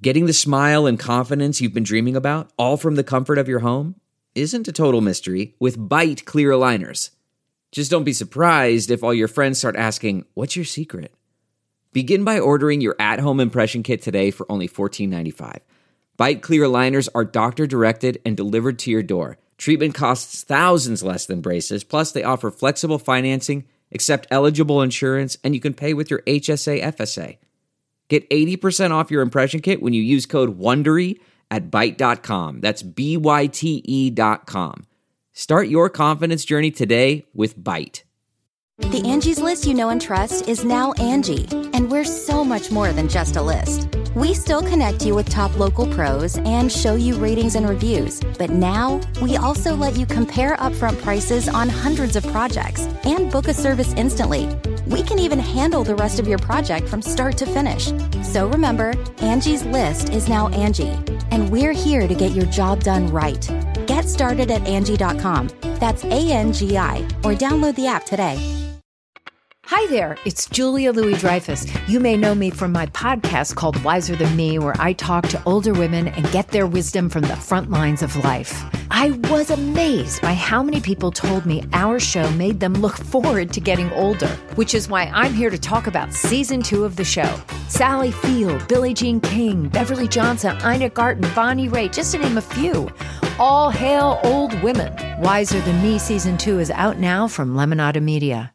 Getting the smile and confidence you've been dreaming about, all from the comfort of your home, isn't a total mystery with Byte clear aligners. Just don't be surprised if all your friends start asking, "What's your secret?" Begin by ordering your at-home impression kit today for only $14.95. Byte clear aligners are doctor-directed and delivered to your door. Treatment costs thousands less than braces, plus they offer flexible financing, accept eligible insurance, and you can pay with your HSA FSA. Get 80% off your impression kit when you use code WONDERY at Byte.com. That's BYTE.com. Start your confidence journey today with Byte. The Angie's List you know and trust is now Angie, and we're so much more than just a list. We still connect you with top local pros and show you ratings and reviews, but now we also let you compare upfront prices on hundreds of projects and book a service instantly. We can even handle the rest of your project from start to finish. So remember, Angie's List is now Angie, and we're here to get your job done right. Get started at Angie.com. That's ANGI, or download the app today. Hi there, it's Julia Louis-Dreyfus. You may know me from my podcast called Wiser Than Me, where I talk to older women and get their wisdom from the front lines of life. I was amazed by how many people told me our show made them look forward to getting older, which is why I'm here to talk about season 2 of the show. Sally Field, Billie Jean King, Beverly Johnson, Ina Garten, Bonnie Raitt, just to name a few. All hail old women. Wiser Than Me season 2 is out now from Lemonada Media.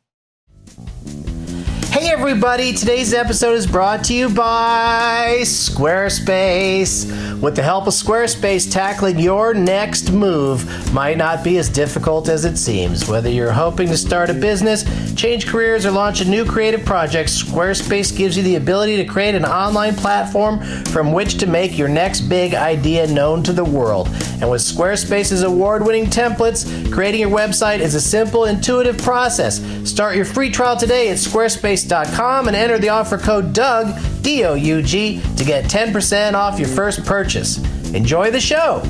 Hey everybody, today's episode is brought to you by Squarespace. With the help of Squarespace, tackling your next move might not be as difficult as it seems. Whether you're hoping to start a business, change careers, or launch a new creative project, Squarespace gives you the ability to create an online platform from which to make your next big idea known to the world. And with Squarespace's award-winning templates, creating your website is a simple, intuitive process. Start your free trial today at squarespace.com and enter the offer code DOUG, D-O-U-G, to get 10% off your first purchase. Enjoy the show!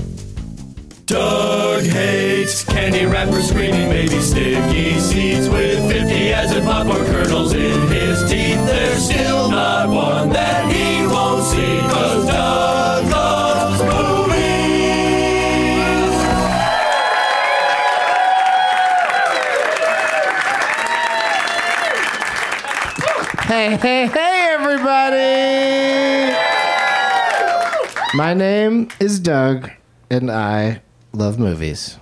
Doug hates candy wrappers, screaming baby sticky seeds with 50 acid popcorn kernels in his teeth. There's still not one that he won't see, 'cause Doug loves movies. Hey, everybody! My name is Doug, and I love movies.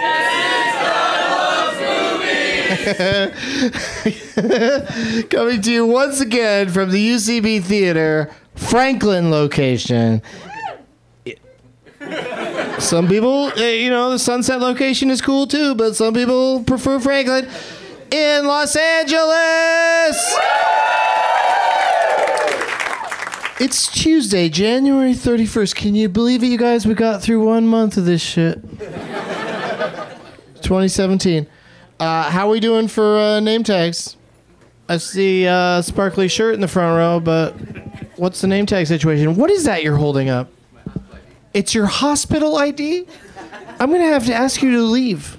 Coming to you once again from the UCB Theater, Franklin location. Some people, the Sunset location is cool too, but some people prefer Franklin. In Los Angeles! It's Tuesday, January 31st. Can you believe it, you guys? We got through 1 month of this shit. 2017. How are we doing for name tags? I see a sparkly shirt in the front row, but what's the name tag situation? What is that you're holding up? It's your hospital ID? I'm going to have to ask you to leave.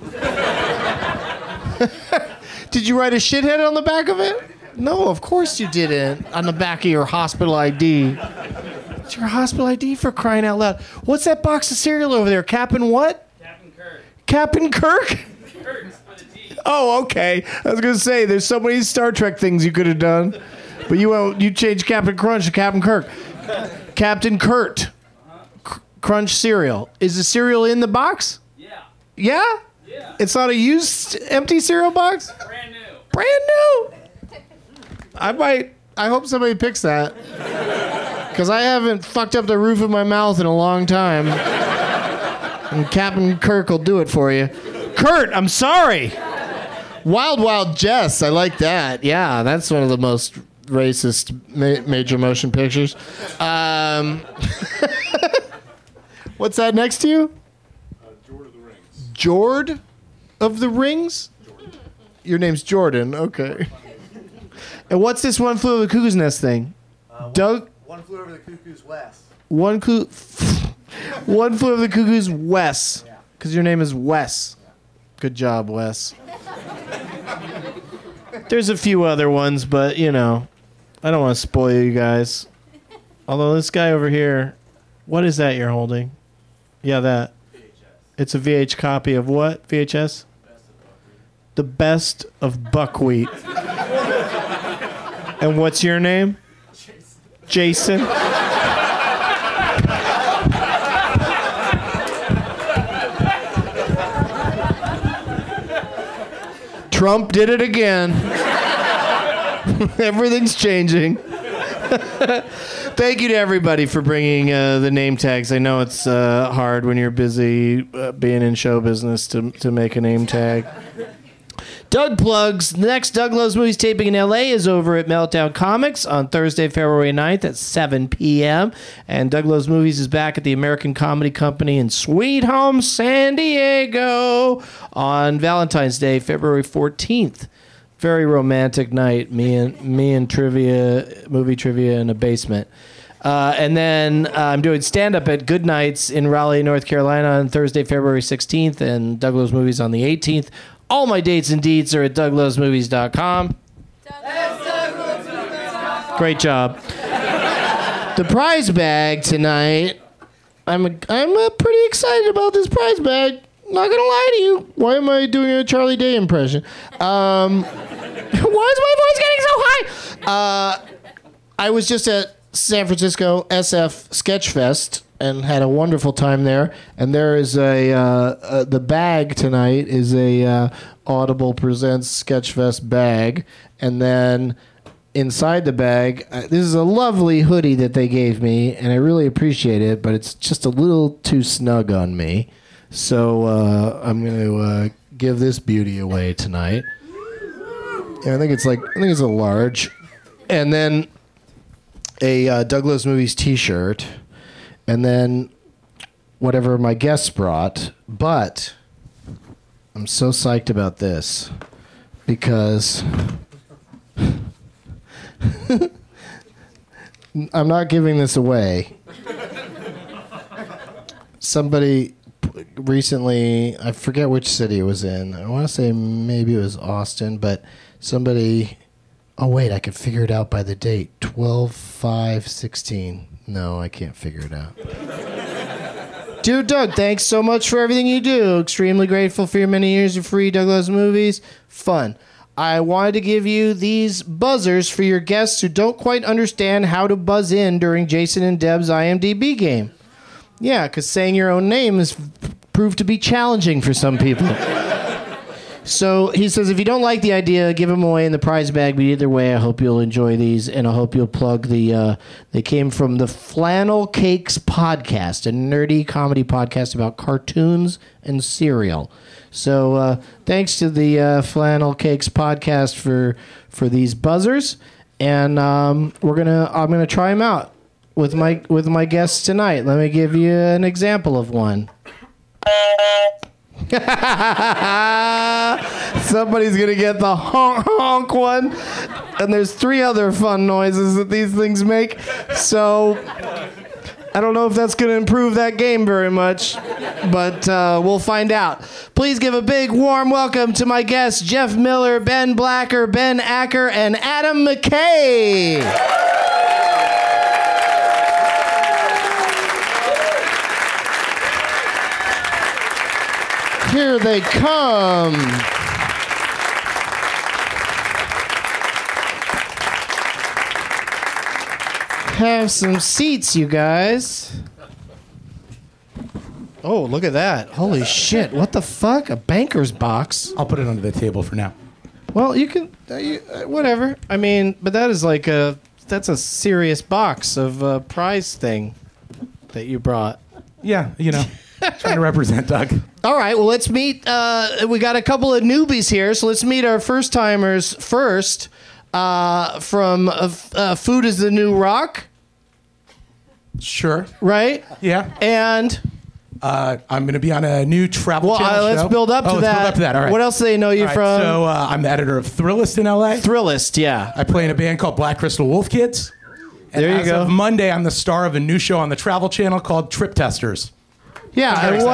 Did you write a shithead on the back of it? No, of course you didn't. On the back of your hospital ID. It's your hospital ID, for crying out loud. What's that box of cereal over there? Cap'n what? Cap'n Kirk. Cap'n Kirk? Kirk with a T. Oh, okay. I was going to say, there's so many Star Trek things you could have done. But you changed Captain Crunch to Cap'n Kirk. Captain Kurt. Crunch cereal. Is the cereal in the box? Yeah. Yeah? Yeah. It's not a used, empty cereal box? Brand new. Brand new. I hope somebody picks that. Because I haven't fucked up the roof of my mouth in a long time. And Captain Kirk will do it for you. Kurt, I'm sorry. Wild Wild Jess, I like that. Yeah, that's one of the most racist major motion pictures. What's that next to you? Jord of the Rings. Jord of the Rings? Jordan. Your name's Jordan, okay. And what's this One Flew Over the Cuckoo's Nest thing? Doug? One Flew Over the Cuckoo's West. One Flew Over the Cuckoo's Wes. Yeah. Because your name is Wes. Good job, Wes. There's a few other ones, but, I don't want to spoil you guys. Although this guy over here, what is that you're holding? Yeah, that. It's a VH copy of what? VHS? The Best of Buckwheat. And what's your name? Jason. Trump did it again. Everything's changing. Thank you to everybody for bringing the name tags. I know it's hard when you're busy being in show business to make a name tag. Doug plugs. The next Doug Loves Movies taping in L.A. is over at Meltdown Comics on Thursday, February 9th at 7 p.m. And Doug Loves Movies is back at the American Comedy Company in Sweet Home, San Diego on Valentine's Day, February 14th. Very romantic night. Me and trivia, movie trivia in a basement. And then I'm doing stand-up at Good Nights in Raleigh, North Carolina on Thursday, February 16th, and Doug Loves Movies on the 18th. All my dates and deets are at douglovesmovies.com. Great job. The prize bag tonight, I'm pretty excited about this prize bag. Not gonna lie to you. Why am I doing a Charlie Day impression? Why is my voice getting so high? I was just at San Francisco SF Sketchfest and had a wonderful time there. And there is the bag tonight is a Audible Presents Sketchfest bag. And then inside the bag, this is a lovely hoodie that they gave me, and I really appreciate it, but it's just a little too snug on me. So I'm going to give this beauty away tonight. And I think it's a large. And then a Doug Loves Movies t-shirt. And then whatever my guests brought. But I'm so psyched about this because I'm not giving this away. Somebody recently, I forget which city it was in. I want to say maybe it was Austin, but somebody... Oh, wait, I could figure it out by the date. 12/5/16. No, I can't figure it out. Dear Doug, thanks so much for everything you do. Extremely grateful for your many years of free Doug Loves Movies. Fun. I wanted to give you these buzzers for your guests who don't quite understand how to buzz in during Jason and Deb's IMDb game. Yeah, because saying your own name has proved to be challenging for some people. So he says, if you don't like the idea, give them away in the prize bag. But either way, I hope you'll enjoy these, and I hope you'll plug the... they came from the Flannel Cakes podcast, a nerdy comedy podcast about cartoons and cereal. So thanks to the Flannel Cakes podcast for these buzzers, and I'm gonna try them out with my guests tonight. Let me give you an example of one. Somebody's gonna get the honk honk one, and there's 3 other fun noises that these things make. So I don't know if that's gonna improve that game very much, but we'll find out. Please give a big warm welcome to my guests Jeff Miller, Ben Blacker, Ben Acker, and Adam McKay. Here they come. Have some seats, you guys. Oh, look at that. Holy shit. What the fuck? A banker's box. I'll put it under the table for now. Well, you can... whatever. I mean, but that is like that's a serious box of prize thing that you brought. Yeah, trying to represent Doug. All right, well, let's meet. We got a couple of newbies here, so let's meet our first timers first. From Food is the New Rock. Sure. Right? Yeah. And I'm going to be on a new travel channel show. Let's build up to that. Let's build up to that. All right. What else do they know you from? So I'm the editor of Thrillist in LA. Thrillist, yeah. I play in a band called Black Crystal Wolf Kids. And there you go. As of Monday, I'm the star of a new show on the Travel Channel called Trip Testers. Yeah, and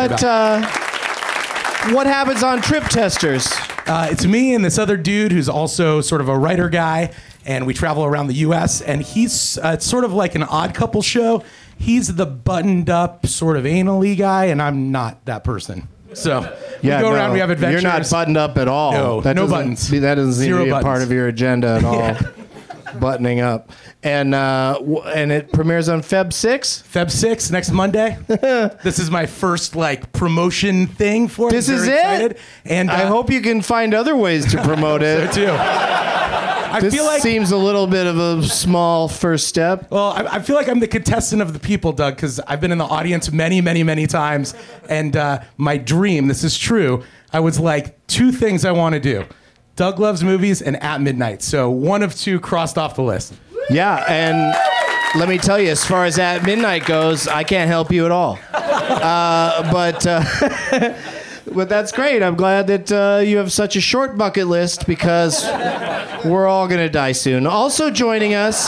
what happens on Trip Testers? It's me and this other dude who's also sort of a writer guy, and we travel around the U.S. And he's it's sort of like an Odd Couple show. He's the buttoned up sort of anally guy, and I'm not that person. So we go around, we have adventures. You're not buttoned up at all. No, no buttons. That doesn't seem to be a part of your agenda at all. Yeah. Buttoning up. And it premieres on Feb 6? Feb 6, next Monday. This is my first promotion thing for it. This is it? And I hope you can find other ways to promote it. So too. I This feel like seems a little bit of a small first step. Well, I feel like I'm the contestant of the people, Doug, because I've been in the audience many, many, many times. And my dream, this is true, I was like, 2 things I want to do. Doug Loves Movies and At Midnight. So one of 2 crossed off the list. Yeah, and let me tell you, as far as At Midnight goes, I can't help you at all. But that's great. I'm glad that you have such a short bucket list because we're all going to die soon. Also joining us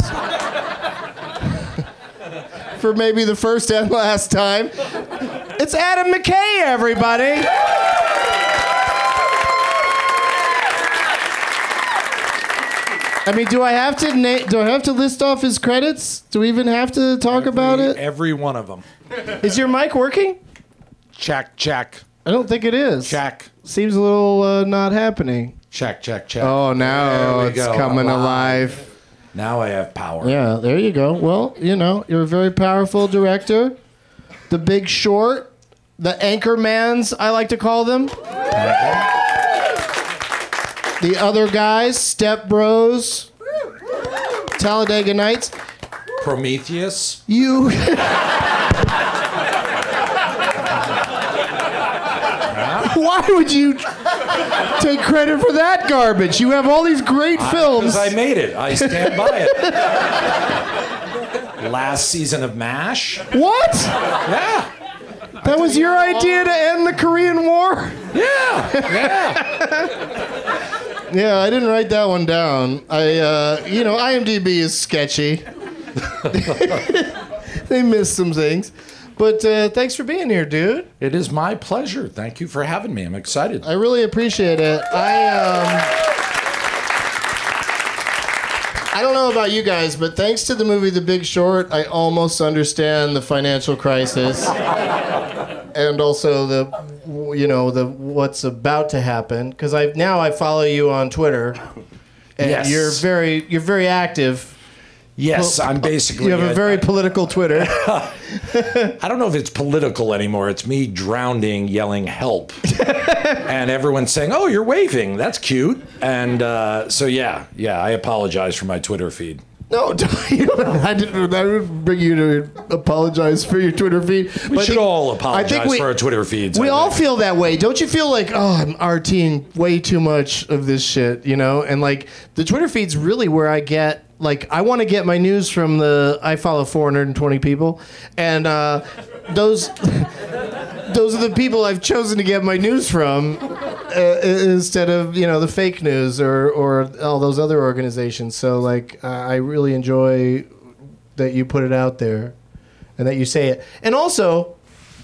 for maybe the first and last time, it's Adam McKay, everybody. I mean, do I have to list off his credits? Do we even have to talk about it? Every one of them. Is your mic working? Check. I don't think it is. Check. Seems a little not happening. Check. Oh, now it's coming alive. Now I have power. Yeah, there you go. Well, you're a very powerful director. The Big Short, the Anchormans, I like to call them. The Other Guys, Step Bros, Talladega Nights. Prometheus. You. Why would you take credit for that garbage? You have all these great films. Because I made it. I stand by it. Last season of MASH. What? Yeah. That was your idea to end the Korean War? Yeah. Yeah, I didn't write that one down. IMDb is sketchy. They missed some things. But thanks for being here, dude. It is my pleasure. Thank you for having me. I'm excited. I really appreciate it. I don't know about you guys, but thanks to the movie The Big Short, I almost understand the financial crisis and also the what's about to happen. Because I follow you on Twitter, and yes. you're very active. Yes, I'm basically... You have a very political Twitter. I don't know if it's political anymore. It's me drowning, yelling, help. And everyone's saying, oh, you're waving. That's cute. And so, yeah, I apologize for my Twitter feed. No, I didn't bring you to apologize for your Twitter feed. We should all apologize for our Twitter feeds. We all feel that way. Don't you feel like, I'm arting way too much of this shit, And the Twitter feed's really where I get... I want to get my news from I follow 420 people, and those are the people I've chosen to get my news from instead of the fake news or all those other organizations. So I really enjoy that you put it out there and that you say it. And also,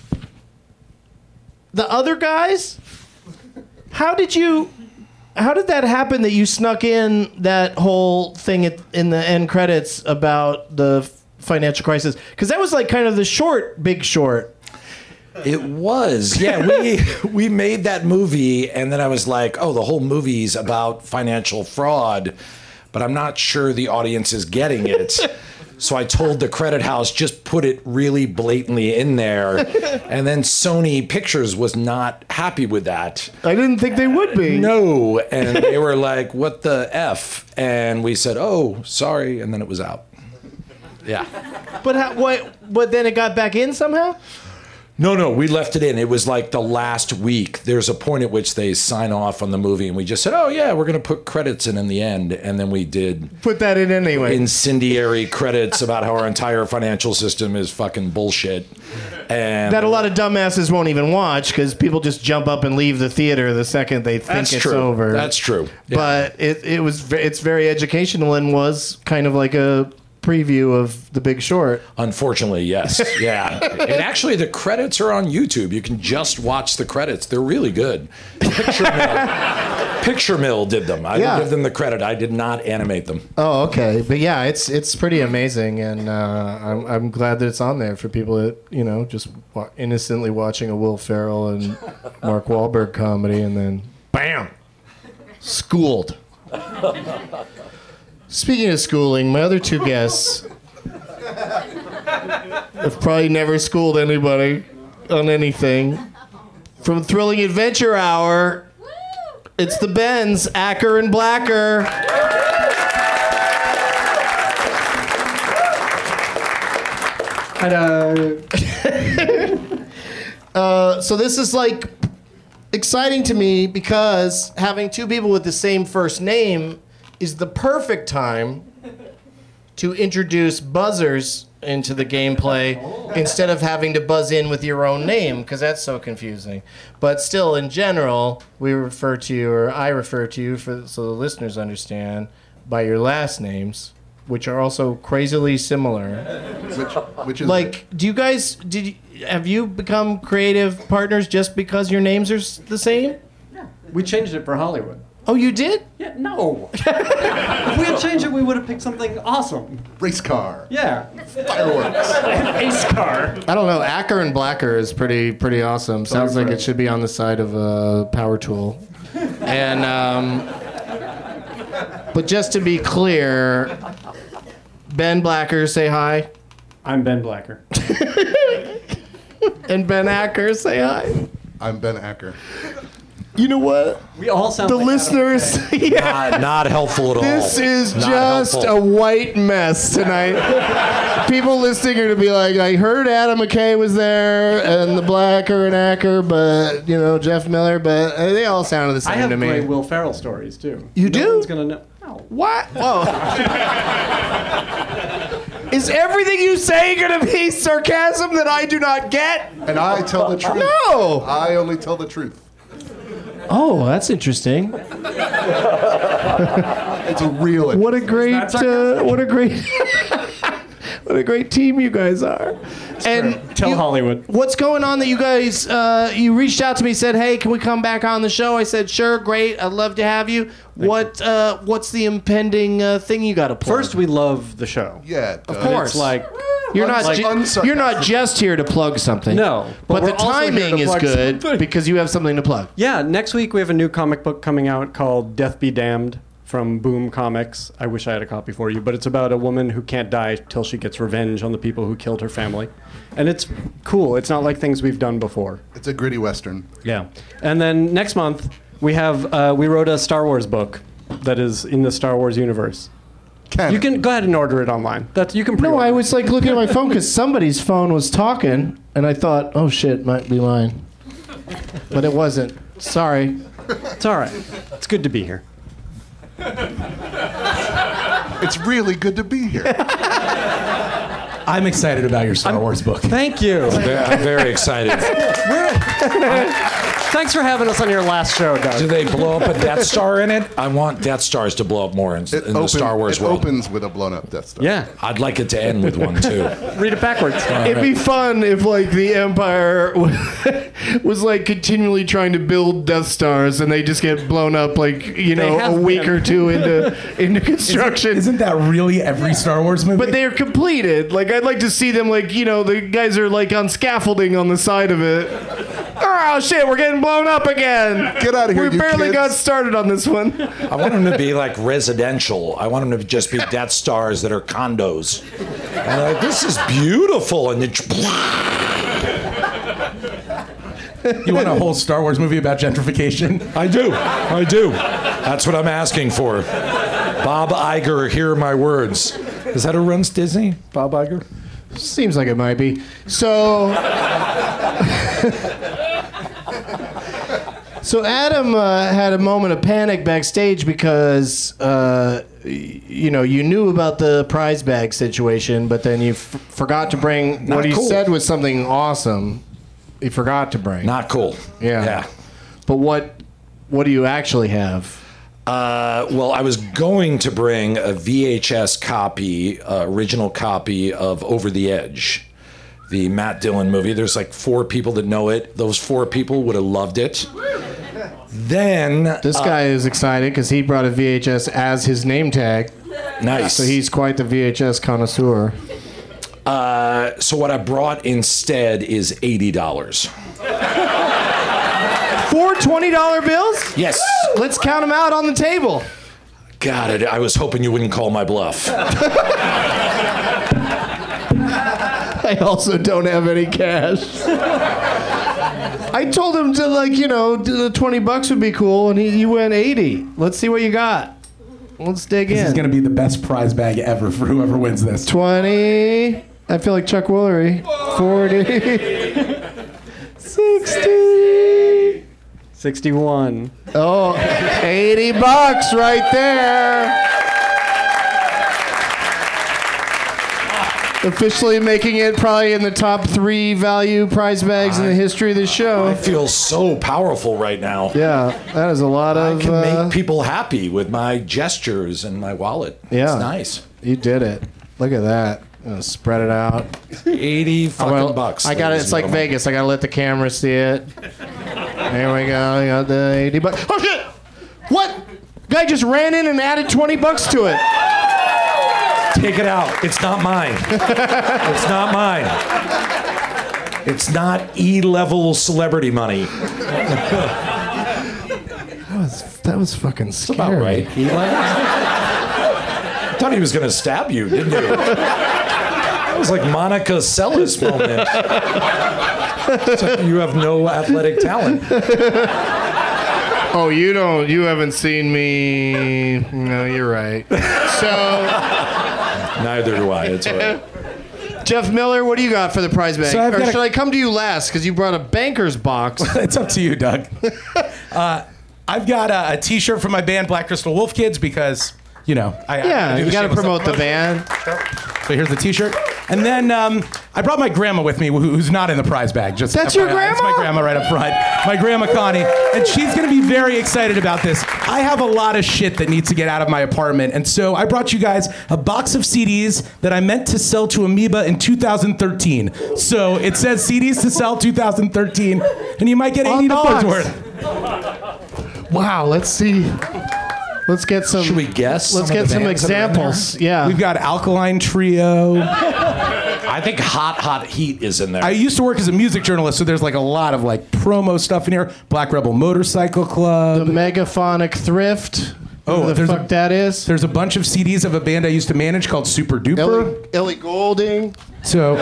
the Other Guys. How did that happen that you snuck in that whole thing in the end credits about the financial crisis? Because that was kind of the Big Short. It was. Yeah, we made that movie, and then I was like, oh, the whole movie's about financial fraud, but I'm not sure the audience is getting it. So I told the credit house, just put it really blatantly in there. And then Sony Pictures was not happy with that. I didn't think they would be. No. And they were like, what the F? And we said, oh, sorry. And then it was out. Yeah. But then it got back in somehow? No, we left it in. It was the last week. There's a point at which they sign off on the movie, and we just said, oh, yeah, we're going to put credits in the end. And then we did... Put that in anyway. Incendiary credits about how our entire financial system is fucking bullshit. And that a lot of dumbasses won't even watch because people just jump up and leave the theater the second they think it's over. That's true. Yeah. But it's very educational and was kind of like a preview of The Big Short. Unfortunately, yes. Yeah. And actually, the credits are on YouTube. You can just watch the credits. They're really good. Picture Picture Mill did them. I Yeah. give them the credit. I did not animate them. Oh, okay. But yeah, it's pretty amazing, and I'm glad that it's on there for people that just innocently watching a Will Ferrell and Mark Wahlberg comedy, and then bam, schooled. Speaking of schooling, my other two guests have probably never schooled anybody on anything. From Thrilling Adventure Hour, it's the Bens, Acker and Blacker. So this is like exciting to me because having two people with the same first name is the perfect time to introduce buzzers into the gameplay instead of having to buzz in with your own name, because that's so confusing. But still, in general, we refer to you, or I refer to you, so the listeners understand, by your last names, which are also crazily similar. Which is Like, have you become creative partners just because your names are the same? We changed it for Hollywood. Oh, you did? Yeah, no. If we had changed it, we would have picked something awesome. race car, Yeah. fireworks. Ace car. I don't know. Acker and Blacker is pretty awesome. Sounds like it should be on the side of a power tool. And but just to be clear, Ben Blacker, say hi. I'm Ben Blacker. And Ben Acker, say hi. I'm Ben Acker. You know what? We all sound The like listeners, yeah. Not helpful at all. This is Not just helpful. a white mess tonight. People listening are to be like, I heard Adam McKay was there and the Blacker and Acker, but Jeff Miller, but they all sounded the I same have to me. great Will Ferrell stories, too. You No do? one's gonna know. No. What? Whoa. Is everything you say going to be sarcasm that I do not get? And I tell the truth. No. I only tell the truth. Oh, that's interesting. It's a real. What a great, what a great team you guys are. And Tell Hollywood. what's going on that you guys, you reached out to me, said, hey, can we come back on the show? I said, sure, great, I'd love to have you. What's the impending thing you got to plug? First, we love the show. Yeah, Of course. It's like, You're not, Like you're not just here to plug something. No, But but the we're also here timing to is plug good something. because you have something to plug. yeah, next week we have a new comic book coming out called Death Be Damned from Boom Comics. I wish I had a copy for you, but it's about a woman who can't die till she gets revenge on the people who killed her family. And it's cool. It's not like things we've done before. It's a gritty western. Yeah. And then next month we have we wrote a Star Wars book that is in the Star Wars universe. Canon. You can go ahead and order it online. You can No, pre-order I it. was like looking at my phone because somebody's phone was talking, and I thought, oh shit, might be mine. But it wasn't. Sorry. It's all right. It's good to be here. It's really good to be here. I'm excited about your Star Wars book. Thank you. I'm very excited. Thanks for having us on your last show, Do Doug. they blow up a Death Star in it? I want Death Stars to blow up more in the Star Wars it world. opens with a blown up Death Star. Yeah. I'd like it to end with one too. Read it backwards. It'd be fun if, like, the Empire was, like, continually trying to build Death Stars, and they just get blown up, like, a have week been. or two into construction. Isn't that really every Star Wars movie? But they're completed. Like, I'd like to see them, like, the guys are, like, on scaffolding on the side of it. Oh, shit, we're getting blown up again. Get out of here, We you barely kids. got started on this one. I want them to be like residential. I want them to just be Death Stars that are condos. And they're like, this is beautiful. And then you want a whole Star Wars movie about gentrification? I do. That's what I'm asking for. Bob Iger, hear my words. Is that who runs Disney? Bob Iger? Seems like it might be. So... So Adam had a moment of panic backstage because you knew about the prize bag situation, but then you forgot to bring Not what he cool. said was something awesome. He forgot to bring. Not cool. Yeah. But what do you actually have? Well, I was going to bring a VHS copy, original copy of Over the Edge, the Matt Dillon movie. There's like 4 people that know it. Those 4 people would have loved it. Then This guy is excited because he brought a VHS as his name tag. nice. So he's quite the VHS connoisseur. So what I brought instead is $80. 4 $20 bills? Yes. Let's count them out on the table. Got it. I was hoping you wouldn't call my bluff. I also don't have any cash. I told him to, like, you know, the $20 would be cool, and he went 80. Let's see what you got. Let's dig in. This is going to be the best prize bag ever for whoever wins this. 20. I feel like Chuck Woolery. 40. 60. 61. Oh, $80 right there. Officially making it probably in the top 3 value prize bags in the history of the show. I feel so powerful right now. Yeah, that is a lot of... I can make people happy with my gestures and my wallet. Yeah. It's nice. You did it. Look at that. Spread it out. 80 fucking bucks. I got it. ladies It's and like gentlemen. Vegas. I got to let the camera see it. There we go. I got the $80. Oh, shit! What? Guy just ran in and added $20 to it. Take it out. It's not mine. It's not mine. It's not E-level celebrity money. That was fucking scary. About right. I thought he was going to stab you, didn't you? That was like Monica Seles moment. It's like you have no athletic talent. Oh, you haven't seen me. No, you're right. So, Neither do I. It's all right. Jeff Miller, what do you got for the prize bag? So I've or got should I come to you last because you brought a banker's box? It's up to you, Doug. I've got a T-shirt from my band Black Crystal Wolf Kids because, you know, I do you got to shameless promote the self-promotion. band. So here's the T-shirt. And then I brought my grandma with me, who's not in the prize bag. Just That's FYI. your grandma? It's my grandma right up front. My grandma Connie. And she's going to be very excited about this. I have a lot of shit that needs to get out of my apartment. And so I brought you guys a box of CDs that I meant to sell to Amoeba in 2013. So it says CDs to sell 2013. And you might get On the $80 box. worth. Wow, let's see. Let's get some. Should we guess? Let's some of get the some bands that are in there? examples. Yeah. We've got Alkaline Trio. I think Hot Heat is in there. I used to work as a music journalist, so there's like a lot of like promo stuff in here. Black Rebel Motorcycle Club. The Megaphonic Thrift. Oh, Who the there's fuck that is? There's a bunch of CDs of a band I used to manage called Super Duper. Ellie Goulding. So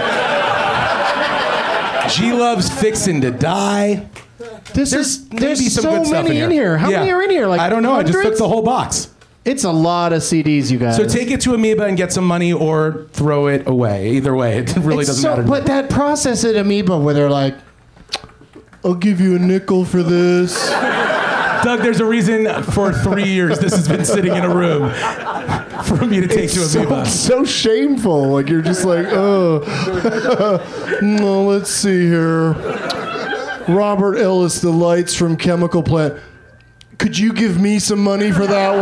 G Loves Fixin' to Die. There's maybe some so good stuff many in here. How Yeah. many are in here? Like I don't know. I just took hundreds? the whole box. It's a lot of CDs, you guys. So take it to Amoeba and get some money, or throw it away. Either way, it really doesn't matter. But that process at Amoeba where they're like, I'll give you a nickel for this. Doug, there's a reason for 3 years this has been sitting in a room for me to take to Amoeba. So shameful. Like you're just like, oh. No, let's see here. Robert Ellis, The Lights from Chemical Plant. Could you give me some money for that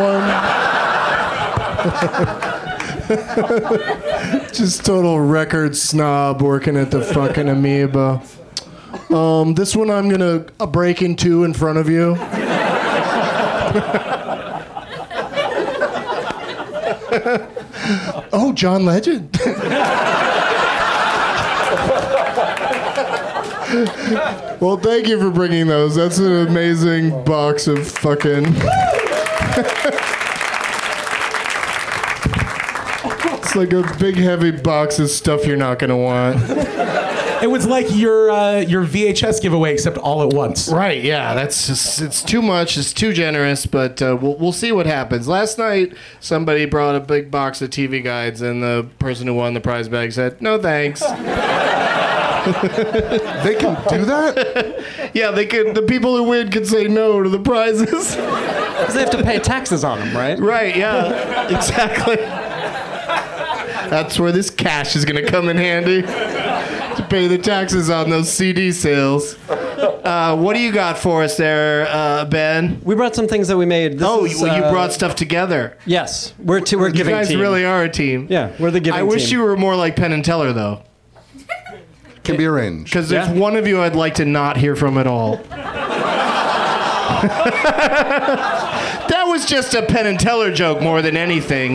one? Just total record snob working at the fucking Amoeba. This one I'm gonna break in two in front of you. Oh, John Legend. Well, thank you for bringing those. That's an amazing box of fucking... It's like a big, heavy box of stuff you're not going to want. It was like your VHS giveaway, except all at once. Right, yeah. That's just, it's too much. It's too generous, but we'll see what happens. Last night, somebody brought a big box of TV guides, and the person who won the prize bag said, no thanks. They can do that? Yeah, they can. The people who win can say no to the prizes. Because they have to pay taxes on them, right? Right, yeah. Exactly. That's where this cash is going to come in handy. To pay the taxes on those CD sales. What do you got for us there, Ben? We brought some things that we made. You brought stuff together. Yes, we're giving You guys team. really are a team. Yeah, we're the giving I wish team. you were more like Penn and Teller, though. Can be arranged. Because there's one of you I'd like to not hear from at all. That was just a Penn and Teller joke more than anything.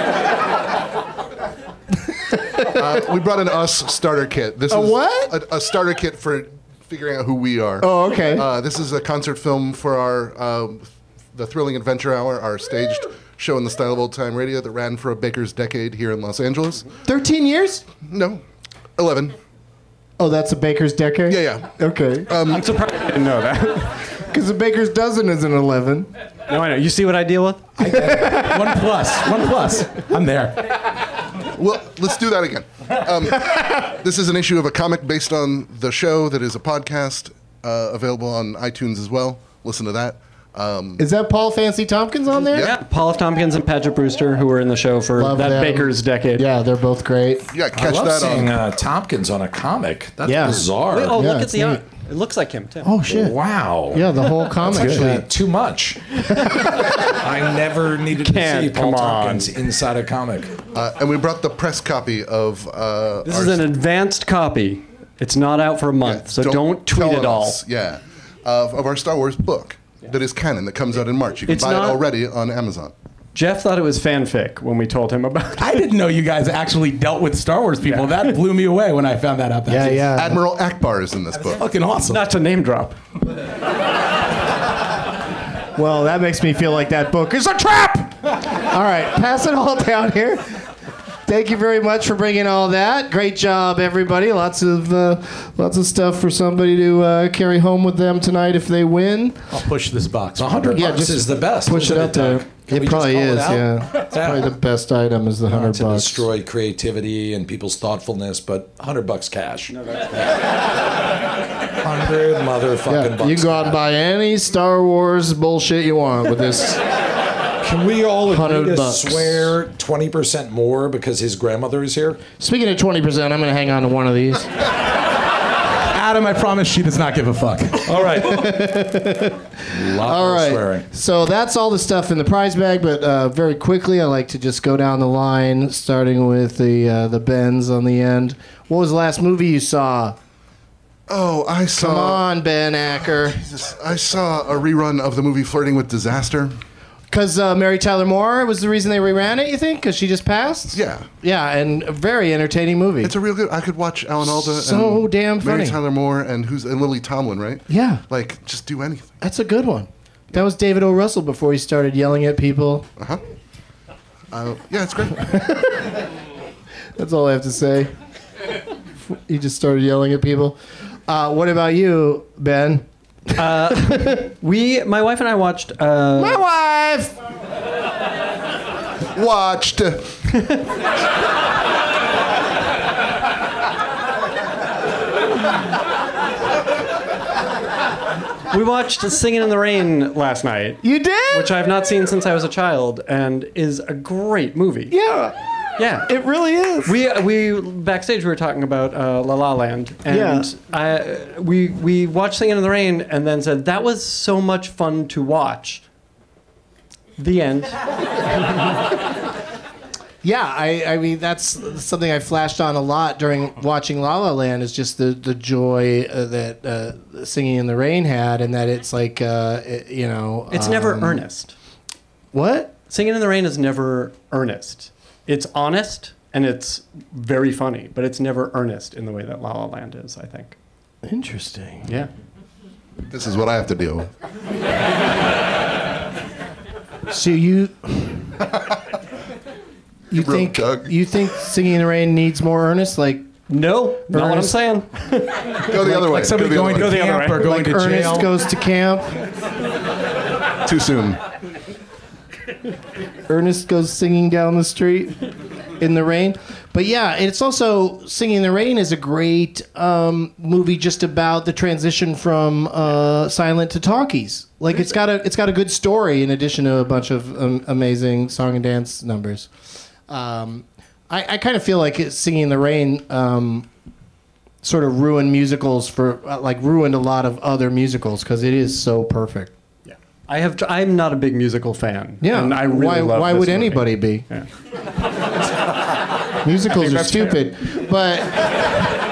We brought an Us starter kit. This is what? A starter kit for figuring out who we are. Oh, okay. This is a concert film for our the Thrilling Adventure Hour, our staged show in the style of old time radio that ran for a baker's decade here in Los Angeles. 13 years? No, 11. Oh, that's a baker's decade? Yeah. Okay. I'm surprised I didn't know that. Because a baker's dozen is an 11. No, I know. You see what I deal with? 1 plus. I'm there. Well, let's do that again. This is an issue of a comic based on the show that is a podcast available on iTunes as well. Listen to that. Is that Paul Fancy Tompkins on there? Yeah. Paul F. Tompkins and Paget Brewster, who were in the show for Love that them. baker's decade. Yeah, they're both great. Yeah, I catch love that seeing on. Tompkins on a comic. That's Yeah. bizarre. Wait, oh, Yeah, look at it's the neat. art. It looks like him, too. Oh, shit. Wow. Yeah, the whole comic. That's actually shit. too much. I never needed to Can't, see Paul come on. Tompkins inside a comic. And we brought the press copy of. This is an advanced copy. It's not out for a month, so don't tweet tell it all. us, Yeah, of our Star Wars book that is canon that comes out in March. You can It's buy not- it already on Amazon. Jeff thought it was fanfic when we told him about it. I didn't know you guys actually dealt with Star Wars people. That blew me away when I found that out. Yeah, yeah. Admiral Akbar is in this book. Fucking awesome. Not to name drop. Well, that makes me feel like that book is a trap! All right, pass it all down here. Thank you very much for bringing all that. Great job, everybody. Lots of stuff for somebody to carry home with them tonight if they win. I'll push this box. $100 Yeah, just is the best. Push it isn't up there. Doug? Can we It just probably call is, out? yeah. It's probably the best item is the Not $100. to destroy creativity and people's thoughtfulness, but $100 cash. 100 motherfucking Yeah, bucks. you can go out and buy any Star Wars bullshit you want with this. Can we all agree to $100. swear 20% more because his grandmother is here? Speaking of 20%, I'm going to hang on to one of these. Adam, I promise she does not give a fuck. All right. All right. Swearing. So that's all the stuff in the prize bag, but very quickly, I like to just go down the line, starting with the Bens on the end. What was the last movie you saw? Oh, I saw. Come on, Ben Acker. I saw a rerun of the movie Flirting with Disaster. Because Mary Tyler Moore was the reason they reran it, you think? Because she just passed? Yeah. Yeah, and a very entertaining movie. It's a real good. I could watch Alan Alda So and damn funny. Mary Tyler Moore and Lily Tomlin, right? Yeah. Like, just do anything. That's a good one. That was David O. Russell before he started yelling at people. Yeah, it's great. That's all I have to say. He just started yelling at people. What about you, Ben? My wife and I watched. My wife! Watched. We watched Singing in the Rain last night. You did? Which I have not seen since I was a child, and is a great movie. Yeah. Yeah. It really is. We backstage we were talking about La La Land, and we watched Singing in the Rain, and then said that was so much fun to watch. The end. Yeah, I mean that's something I flashed on a lot during watching La La Land is just the joy that Singing in the Rain had, and that it's like It's never earnest. What? Singing in the Rain is never earnest. It's honest and it's very funny, but it's never earnest in the way that La La Land is, I think. Interesting. Yeah. This is what I have to deal with. So you think Doug. you think Singing in the Rain needs more earnest, like No, not what I'm Ernest- saying. Go the other way. Like somebody Go the going other to way. camp or going like to Ernest jail. goes to camp? Too soon. Ernest goes singing down the street in the rain. But yeah, it's also Singing in the Rain is a great movie just about the transition from silent to talkies. Like it's got a good story in addition to a bunch of amazing song and dance numbers. I kind of feel like Singing in the Rain sort of ruined musicals for ruined a lot of other musicals because it is so perfect. I'm not a big musical fan. Yeah, and I really love why this would movie. anybody be? Yeah. Musicals are stupid, but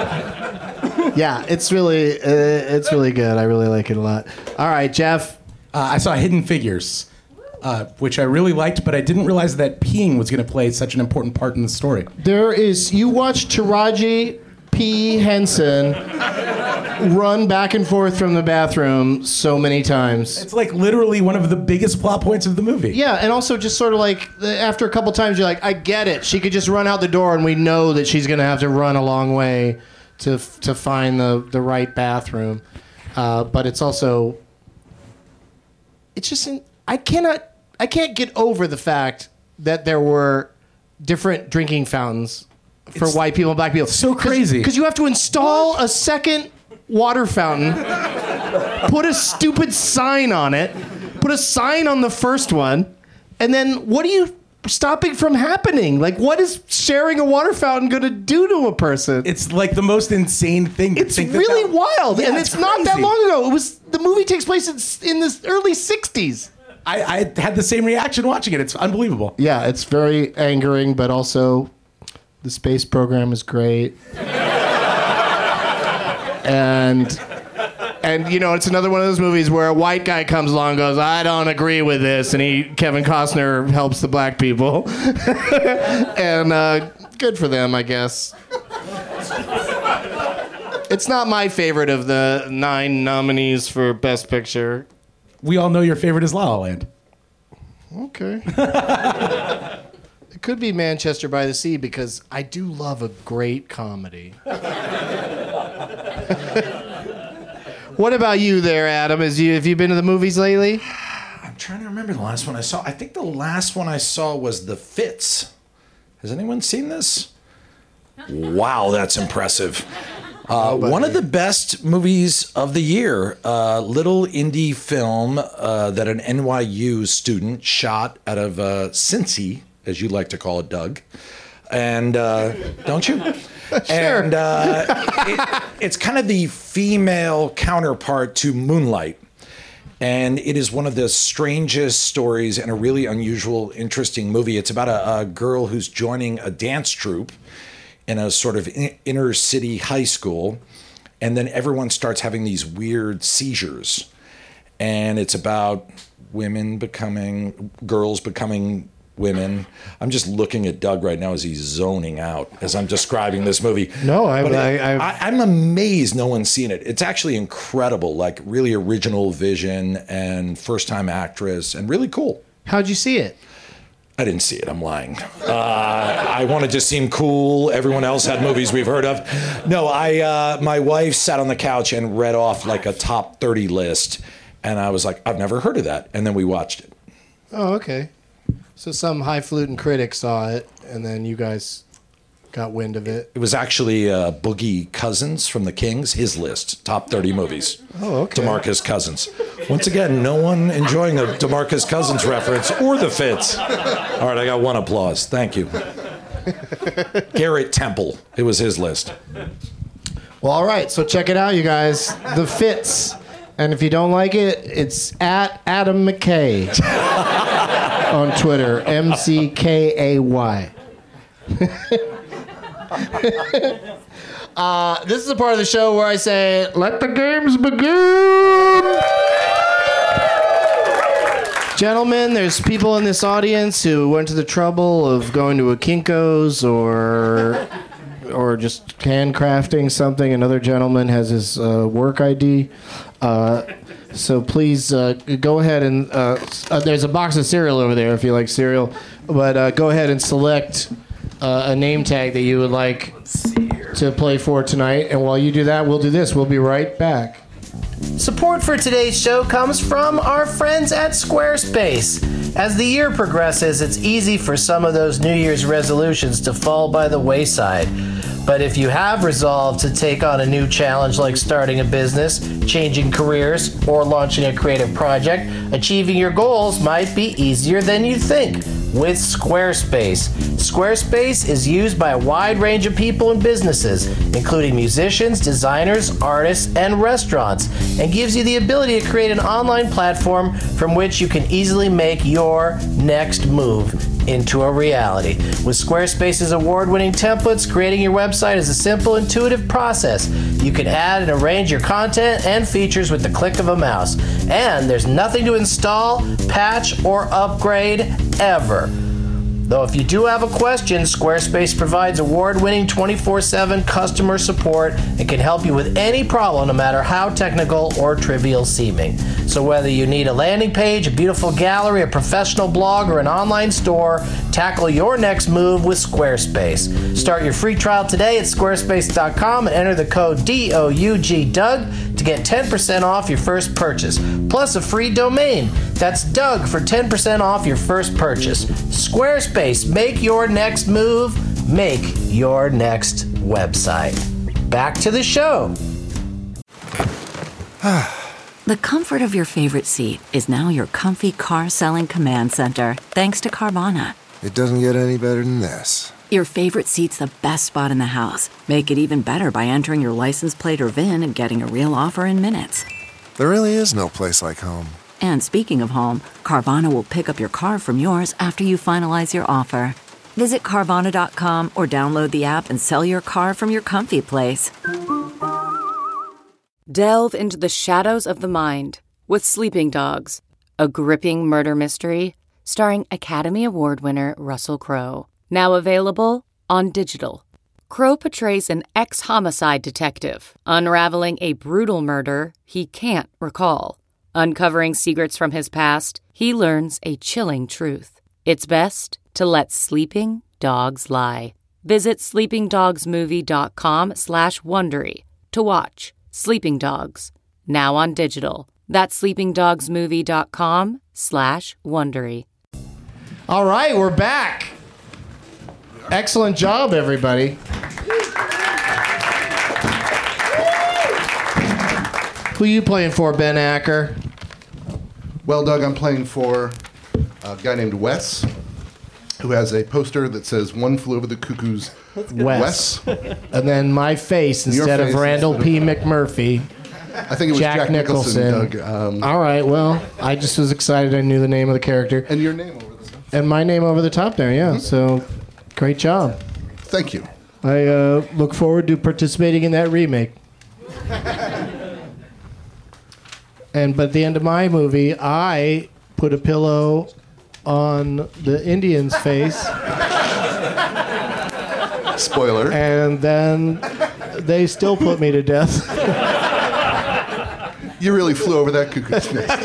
yeah, it's really good. I really like it a lot. All right, Jeff, I saw Hidden Figures, which I really liked, but I didn't realize that peeing was going to play such an important part in the story. You watch Taraji P. Henson run back and forth from the bathroom so many times. It's like literally one of the biggest plot points of the movie. Yeah, and also just sort of like after a couple times you're like, I get it. She could just run out the door and we know that she's going to have to run a long way to find the right bathroom. But it's also, it's just, I can't get over the fact that there were different drinking fountains for white people and black people. So crazy. Because you have to install a second water fountain, put a stupid sign on it, put a sign on the first one, and then what are you stopping from happening? Like, what is sharing a water fountain going to do to a person? It's like the most insane thing. It's really wild, Yeah, and it's not that long ago. The movie takes place in the early 60s. I had the same reaction watching it. It's unbelievable. Yeah, it's very angering, but also the space program is great. And you know, it's another one of those movies where a white guy comes along and goes, I don't agree with this, and Kevin Costner helps the black people. And good for them, I guess. It's not my favorite of the 9 nominees for Best Picture. We all know your favorite is La La Land. Okay. It could be Manchester by the Sea because I do love a great comedy. What about you there, Adam? Have you been to the movies lately? I'm trying to remember the last one I saw. I think the last one I saw was The Fits. Has anyone seen this? Wow, that's impressive. One of the best movies of the year, little indie film that an NYU student shot out of Cincy, as you like to call it, Doug. And don't you? Sure. And it's kind of the female counterpart to Moonlight. And it is one of the strangest stories and a really unusual, interesting movie. It's about a girl who's joining a dance troupe in a sort of inner city high school, and then everyone starts having these weird seizures. And it's about girls becoming women. I'm just looking at Doug right now as he's zoning out as I'm describing this movie. No, I'm amazed no one's seen it. It's actually incredible, like really original vision and first-time actress and really cool. How'd you see it? I didn't see it. I'm lying. I wanted to seem cool. Everyone else had movies we've heard of. No, my wife sat on the couch and read off like a top 30 list. And I was like, I've never heard of that. And then we watched it. Oh, okay. So some highfalutin critic saw it, and then you guys got wind of it. It was actually Boogie Cousins from the Kings, his list, top 30 movies. Oh, okay. DeMarcus Cousins. Once again, no one enjoying a DeMarcus Cousins reference or The Fits. All right, I got one applause. Thank you. Garrett Temple. It was his list. Well, all right. So check it out, you guys. The Fits. And if you don't like it, it's at Adam McKay on Twitter. MCKAY. This is the part of the show where I say, let the games begin. Gentlemen, there's people in this audience who went to the trouble of going to a Kinko's or just handcrafting something. Another gentleman has his work ID. So please go ahead and there's a box of cereal over there if you like cereal. But go ahead and select a name tag that you would like to play for tonight. And while you do that, we'll do this. We'll be right back. Support for today's show comes from our friends at Squarespace. As the year progresses, it's easy for some of those New Year's resolutions to fall by the wayside. But if you have resolved to take on a new challenge like starting a business, changing careers, or launching a creative project, achieving your goals might be easier than you think with Squarespace. Squarespace is used by a wide range of people and businesses, including musicians, designers, artists, and restaurants, and gives you the ability to create an online platform from which you can easily make your next move. into a reality. With Squarespace's award-winning templates, creating your website is a simple, intuitive process. You can add and arrange your content and features with the click of a mouse. And there's nothing to install, patch, or upgrade ever. Though if you do have a question, Squarespace provides award-winning 24/7 customer support and can help you with any problem, no matter how technical or trivial seeming. So whether you need a landing page, a beautiful gallery, a professional blog, or an online store, tackle your next move with Squarespace. Start your free trial today at squarespace.com and enter the code DOUG to get 10% off your first purchase, plus a free domain. That's Doug for 10% off your first purchase. Squarespace, make your next move, make your next website. Back to the show. The comfort of your favorite seat is now your comfy car selling command center, thanks to Carvana. It doesn't get any better than this. Your favorite seat's the best spot in the house. Make it even better by entering your license plate or VIN and getting a real offer in minutes. There really is no place like home. And speaking of home, Carvana will pick up your car from yours after you finalize your offer. Visit Carvana.com or download the app and sell your car from your comfy place. Delve into the shadows of the mind with Sleeping Dogs, a gripping murder mystery starring Academy Award winner Russell Crowe. Now available on digital. Crowe portrays an ex-homicide detective unraveling a brutal murder he can't recall. Uncovering secrets from his past, he learns a chilling truth. It's best to let sleeping dogs lie. Visit sleepingdogsmovie.com/Wondery to watch Sleeping Dogs, now on digital. That's sleepingdogsmovie.com/Wondery. All right, we're back. Excellent job, everybody. Who you playing for, Ben Acker? Well, Doug, I'm playing for a guy named Wes, who has a poster that says "One Flew Over the Cuckoo's Wes." And then my face instead of Randall P. McMurphy. I think it was Jack Nicholson. Doug. All right, well, I just was excited I knew the name of the character. And your name over the top. And my name over the top there, yeah. So, great job. Thank you. I look forward to participating in that remake. But at the end of my movie, I put a pillow on the Indian's face. Spoiler. And then they still put me to death. You really flew over that cuckoo's nest.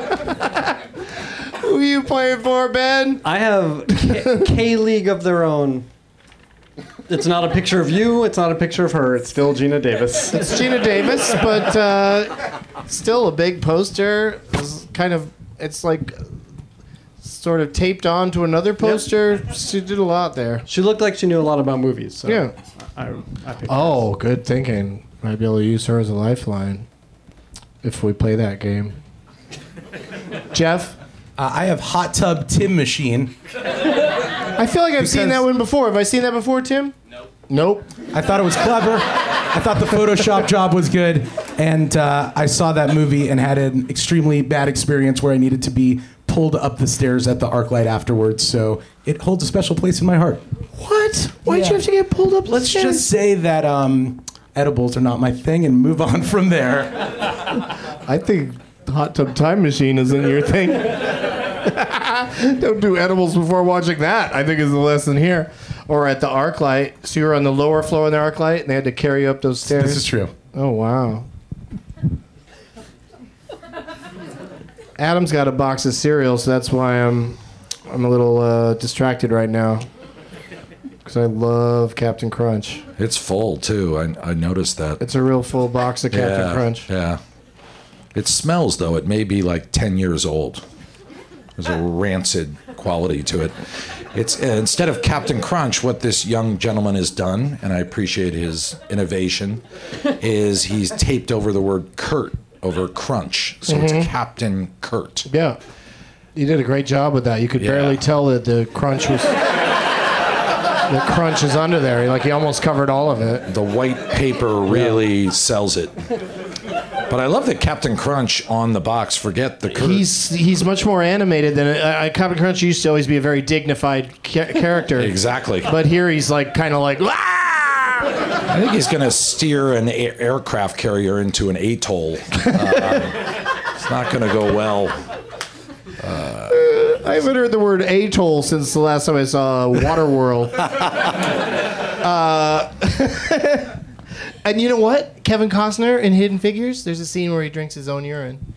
Who are you playing for, Ben? I have K-League of Their Own. It's not a picture of you. It's not a picture of her. It's still Gina Davis. It's Gina Davis, but still a big poster. It's like sort of taped on to another poster. Yep. She did a lot there. She looked like she knew a lot about movies. So yeah. I picked her. Good thinking. Might be able to use her as a lifeline if we play that game. Jeff? I have Hot Tub Tim Machine. I feel like I've seen that one before. Have I seen that before, Tim? Nope. I thought it was clever. I thought the Photoshop job was good. And I saw that movie and had an extremely bad experience where I needed to be pulled up the stairs at the ArcLight afterwards. So it holds a special place in my heart. What? Why'd you have to get pulled up the stairs? Let's just say that edibles are not my thing and move on from there. I think Hot Tub Time Machine isn't your thing. Don't do edibles before watching that, I think is the lesson here. Or at the ArcLight. So you were on the lower floor in the ArcLight and they had to carry you up those stairs? This is true. Oh, wow. Adam's got a box of cereal, so that's why I'm a little distracted right now. Because I love Captain Crunch. It's full, too. I noticed that. It's a real full box of Captain Crunch. Yeah. It smells, though. It may be like 10 years old. There's a rancid quality to it. It's instead of Captain Crunch, what this young gentleman has done, and I appreciate his innovation, is he's taped over the word Kurt over Crunch. So it's Captain Kurt. Yeah. You did a great job with that. You could barely tell that the crunch was... The crunch is under there. Like, he almost covered all of it. The white paper really sells it. But I love that Captain Crunch on the box. Forget the curse. He's much more animated than Captain Crunch used to always be a very dignified character. Exactly. But here he's like kind of like. I think he's going to steer an aircraft carrier into an atoll. It's not going to go well. I haven't heard the word atoll since the last time I saw Waterworld. And you know what? Kevin Costner in Hidden Figures, there's a scene where he drinks his own urine.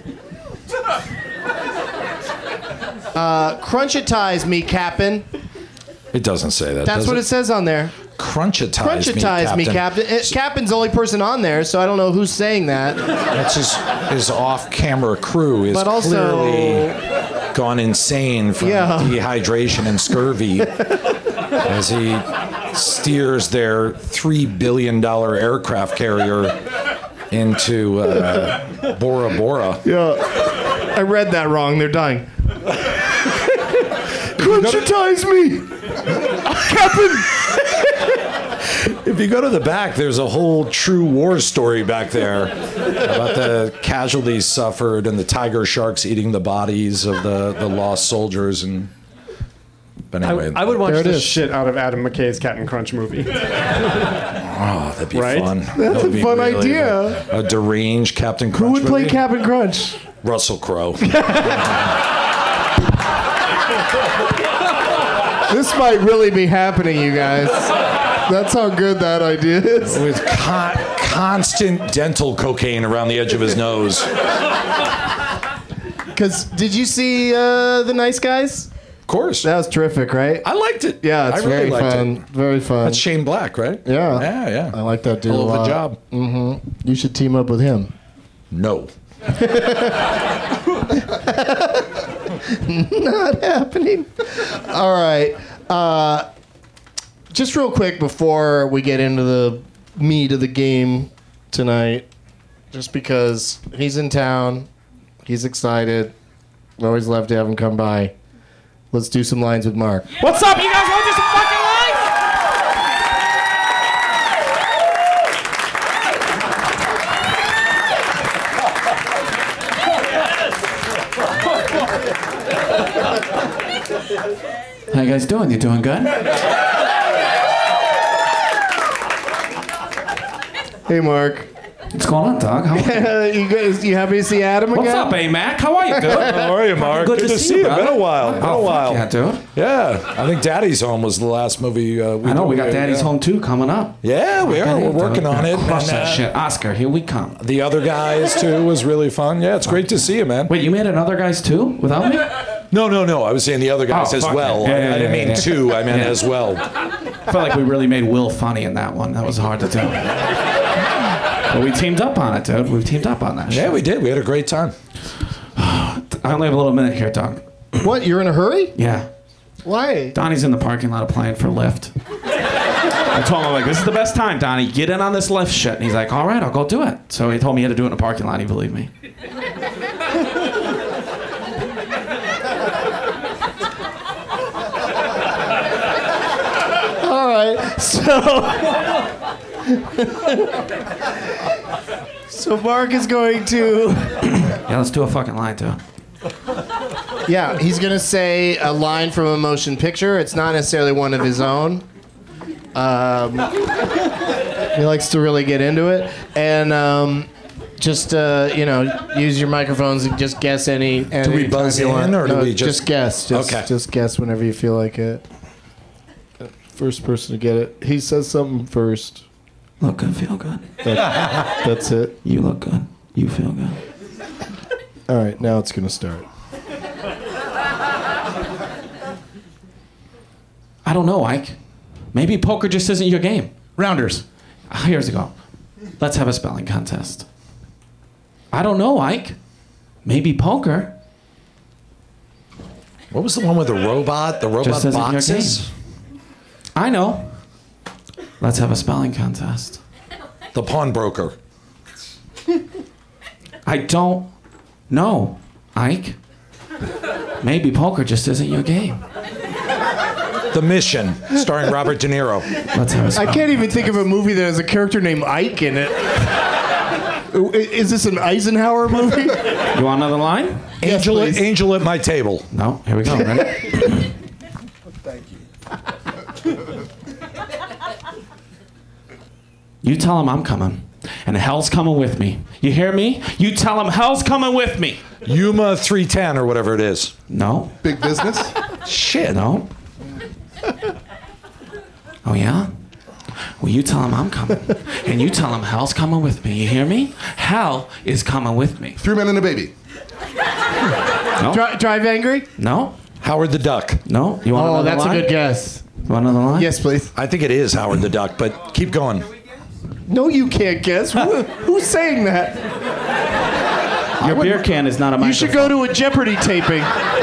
Crunchitize me, Captain. It doesn't say that. That's what it says on there. Crunchitize me, Captain. Captain's the only person on there, so I don't know who's saying that. That's his off-camera crew is clearly gone insane from dehydration and scurvy as he steers their $3 billion aircraft carrier into Bora Bora. Yeah, I read that wrong. They're dying. Crunchitize me, Captain. If you go to the back, there's a whole true war story back there about the casualties suffered and the tiger sharks eating the bodies of the lost soldiers. And but anyway, I would watch the shit out of Adam McKay's Captain Crunch movie. Oh, that'd be fun. That's a fun idea. A deranged Captain Crunch. Who would play movie? Captain Crunch? Russell Crowe. This might really be happening, you guys. That's how good that idea is. With constant dental cocaine around the edge of his nose. Because did you see The Nice Guys? Of course. That was terrific, right? I liked it. Yeah, it's I really very liked fun. it. Very fun. That's Shane Black, right? Yeah. Yeah. I like that dude Hell a of lot. a job. Mm-hmm. You should team up with him. No. Not happening. All right. Just real quick before we get into the meat of the game tonight, just because he's in town, he's excited. We always love to have him come by. Let's do some lines with Mark. What's up? You guys want to do some fucking lines? How you guys doing? You doing good? Hey, Mark. What's going on, dog? How are you? You happy to see Adam again? What's up, A-Mac? How are you, dude? How are you, Mark? Good to see you, Been a while. Been a while. Yeah, dude. Yeah, I think Daddy's Home was the last movie we I know, we got did. Daddy's Home 2 coming up. Yeah, we are. We're working on it. Crush And, that shit. Oscar, here we come. The Other Guys, too, was really fun. Yeah, it's great to see you, man. Wait, you made another Guys 2 without me? No. I was saying The Other Guys as fuck well. it. Yeah, I didn't mean yeah. two. I meant as well. I felt like we really made Will funny in that one. That was hard to do. But we teamed up on it, dude. We teamed up on that shit. Yeah, we did. We had a great time. I only have a little minute here, dog. What? You're in a hurry? Yeah. Why? Donnie's in the parking lot applying for Lyft. I told him, like, this is the best time, Donnie. Get in on this Lyft shit. And he's like, all right, I'll go do it. So he told me he had to do it in a parking lot. He believed me. All right. So Mark is going to... Yeah, let's do a fucking line, too. Yeah, he's going to say a line from a motion picture. It's not necessarily one of his own. He likes to really get into it. And just, use your microphones and just guess any Do we buzz time you in, want. or do we just... guess. Okay. Just guess whenever you feel like it. First person to get it. He says something first. Look good, feel good. That's it. You look good. You feel good. All right, now it's going to start. I don't know, Ike. Maybe poker just isn't your game. Rounders. Here's a go. Let's have a spelling contest. I don't know, Ike. Maybe poker. What was the one with the robot? The robot Just isn't your boxes? game. I know. Let's have a spelling contest. The pawnbroker. I don't know, Ike. Maybe poker just isn't your game. The Mission, starring Robert De Niro. Let's have a I can't even think of a movie that has a character named Ike in it. Is this an Eisenhower movie? You want another line? Angel at my table. No, here we go. Ready? Thank you. You tell him I'm coming, and hell's coming with me. You hear me? You tell him hell's coming with me. Yuma 310 or whatever it is. No. Big business? Shit. No. Oh, yeah? Well, you tell him I'm coming, and you tell him hell's coming with me. You hear me? Hell is coming with me. 3 Men and a Baby. No. Drive Angry? No. Howard the Duck. No. You want another that's line? a good guess. You want another line? Yes, please. I think it is Howard the Duck, but keep going. No, you can't guess. Who's saying that? Your beer can is not a microphone. You should go to a Jeopardy taping.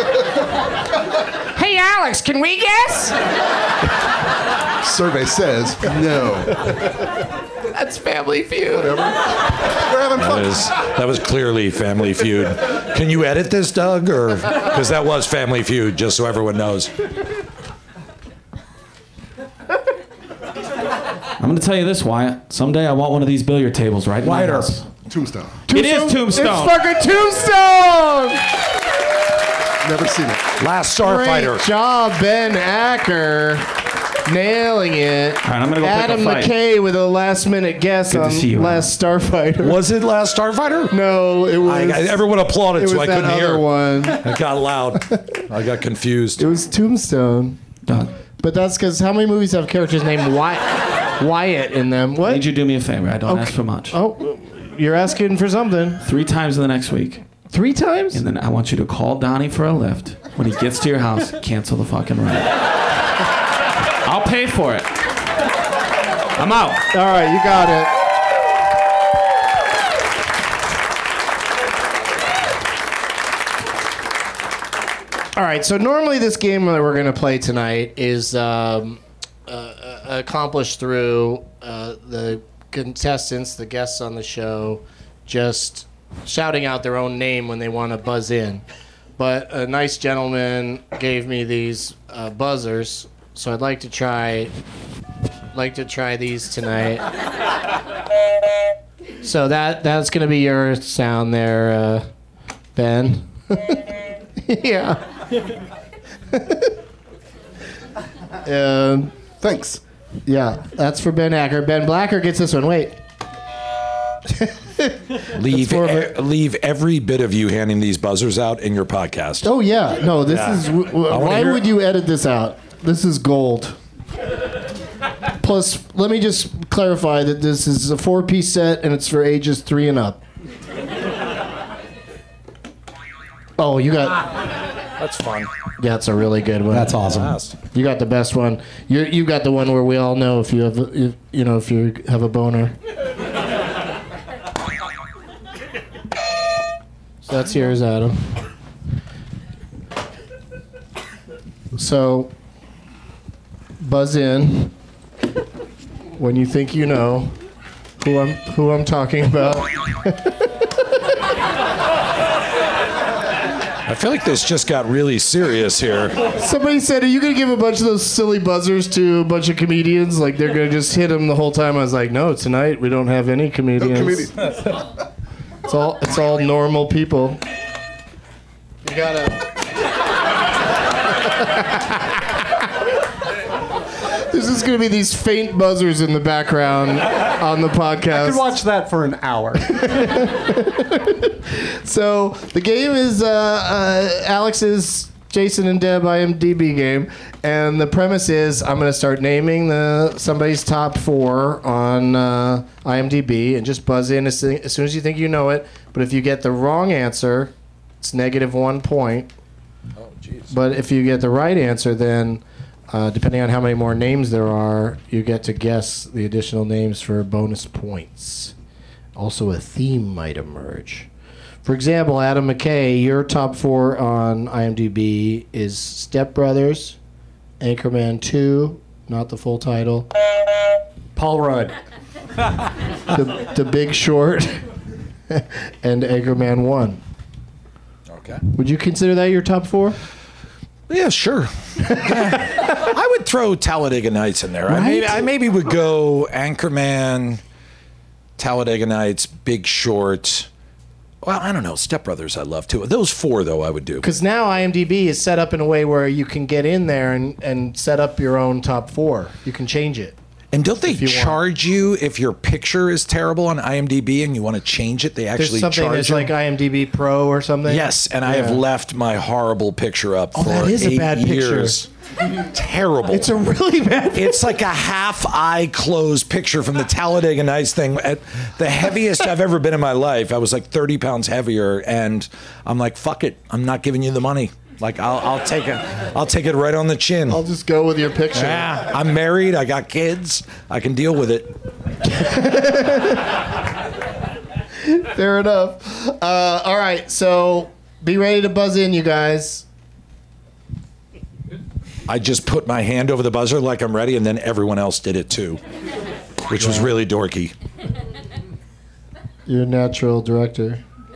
Hey, Alex, can we guess? Survey says no. That's Family Feud. Whatever. We're having fun. That was clearly Family Feud. Can you edit this, Doug? Or because that was Family Feud, just so everyone knows. I'm going to tell you this, Wyatt. Someday I want one of these billiard tables right in my Wider. house. Tombstone. It is Tombstone. It's fucking Tombstone! Never seen it. Last Starfighter. Great job, Ben Acker. Nailing it. All right, I'm going to go Adam pick a fight. McKay with a last-minute guess Good to on see you, Last Starfighter. Was it Last Starfighter? No, it was... everyone applauded, it so was I that couldn't other hear. one. It got loud. I got confused. It was Tombstone. Done. But that's because how many movies have characters named Wyatt in them? I What? need you to do me a favor. I don't Okay. ask for much. Oh, you're asking for something. 3 times in the next week. 3 times? And then I want you to call Donnie for a lift. When he gets to your house, cancel the fucking rent. I'll pay for it. I'm out. All right, you got it. All right, so normally this game that we're going to play tonight is accomplished through the contestants, the guests on the show, just shouting out their own name when they want to buzz in. But a nice gentleman gave me these buzzers, so I'd like to try these tonight. So that's gonna be your sound there, Ben. Yeah. Thanks. Yeah, that's for Ben Acker. Ben Blacker gets this one. Wait. Leave every bit of you handing these buzzers out in your podcast. Oh yeah, no. This Yeah. is. Why would you edit this out? This is gold. Plus, let me just clarify that this is a 4-piece set and it's for ages 3 and up. Oh, you got. That's fun. That's a really good one. That's awesome. You got the best one. You got the one where we all know if you have if you have a boner. So that's yours, Adam. So buzz in when you think you know who I'm talking about. I feel like this just got really serious here. Somebody said, "Are you gonna give a bunch of those silly buzzers to a bunch of comedians? Like they're gonna just hit them the whole time?" I was like, "No, tonight we don't have any comedians. It's all normal people." You gotta. There's just gonna be these faint buzzers in the background on the podcast. I could watch that for an hour. So the game is Alex's Jason and Deb IMDb game, and the premise is I'm going to start naming somebody's top 4 on IMDb, and just buzz in as soon as you think you know it. But if you get the wrong answer, it's -1 point. Oh, jeez. But if you get the right answer, then depending on how many more names there are, you get to guess the additional names for bonus points. Also, a theme might emerge. For example, Adam McKay, your top 4 on IMDb is Step Brothers, Anchorman 2, not the full title, Paul Rudd, The Big Short, and Anchorman 1. Okay. Would you consider that your top 4? Yeah, sure. I would throw Talladega Nights in there. Right? I maybe would go Anchorman, Talladega Nights, Big Short. Well, I don't know. Step Brothers I love too. Those 4, though, I would do. Because now IMDb is set up in a way where you can get in there and set up your own top 4. You can change it. And don't they charge you if your picture is terrible on IMDb and you want to change it? They actually There's something charge that's you? like IMDb Pro or something? Yes, and I have left my horrible picture up for that is a 8 bad years. Terrible. It's a really bad picture. It's like a half eye closed picture from the Talladega Nights thing. At the heaviest I've ever been in my life, I was like 30 pounds heavier, and I'm like, fuck it, I'm not giving you the money. Like I'll take it. I'll take it right on the chin. I'll just go with your picture. Yeah, I'm married. I got kids. I can deal with it. Fair enough. All right, so be ready to buzz in, you guys. I just put my hand over the buzzer like I'm ready, and then everyone else did it too, which was really dorky. You're a natural director.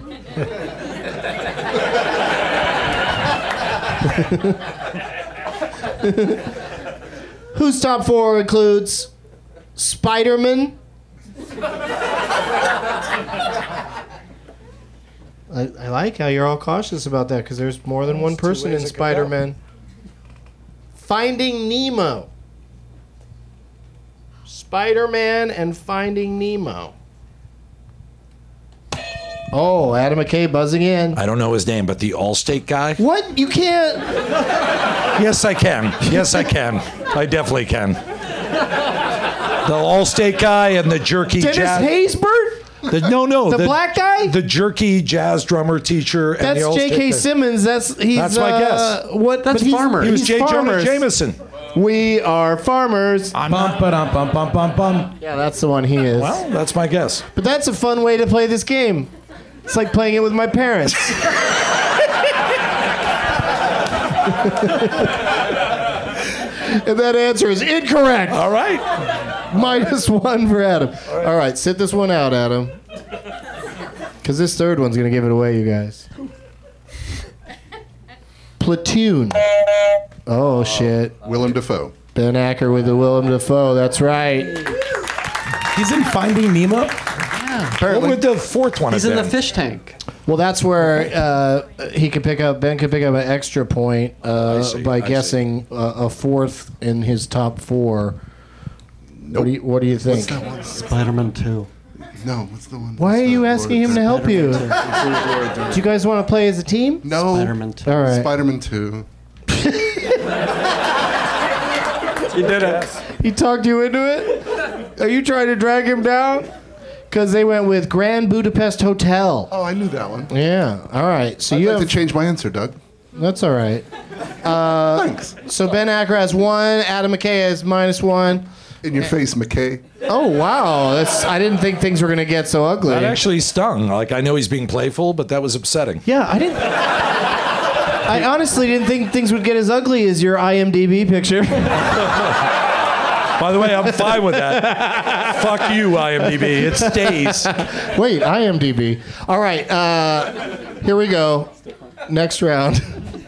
Whose top 4 includes Spider-Man? I like how you're all cautious about that because there's more than one person in Spider-Man. Finding Nemo. Spider-Man and Finding Nemo. Oh, Adam McKay buzzing in. I don't know his name, but the Allstate guy? What? You can't? Yes, I can. Yes, I can. I definitely can. The Allstate guy and the jerky Dennis jazz. Haysbert? No. The black guy? The jerky jazz drummer teacher. And That's the Allstate J.K. guy. Simmons. That's my guess. What? That's Farmer. He was J. Jonah Farmers. Jameson. We are farmers. Bum, ba-dum, bum, bum, bum, bum. Yeah, that's the one he is. Well, that's my guess. But that's a fun way to play this game. It's like playing it with my parents. And that answer is incorrect. All right. -1 for Adam. All right, sit this one out, Adam. Because this third one's going to give it away, you guys. Platoon. Oh, shit. Willem Dafoe. Ben Acker with the Willem Dafoe. That's right. He's in Finding Nemo? What would the 4th one He's have in the been? fish tank. Well, that's where Ben could pick up an extra point by guessing a 4th in his top 4. Nope. What do you think? What's that one? Spider-Man 2. No, what's the one? Why are you asking him to help you? Spider-Man 2. Do you guys want to play as a team? No. Spider-Man 2. All right. Spider-Man 2. You did it. He talked you into it? Are you trying to drag him down? Because they went with Grand Budapest Hotel. Oh, I knew that one. Yeah. All right. So I'd you like have to change my answer, Doug. That's all right. Thanks. So Ben Acker has 1. Adam McKay has -1. In your face, McKay. Oh wow! I didn't think things were gonna get so ugly. That actually stung. Like, I know he's being playful, but that was upsetting. Yeah, I didn't. I honestly didn't think things would get as ugly as your IMDb picture. By the way, I'm fine with that. Fuck you, IMDb. It stays. Wait, IMDb. All right, here we go. Next round.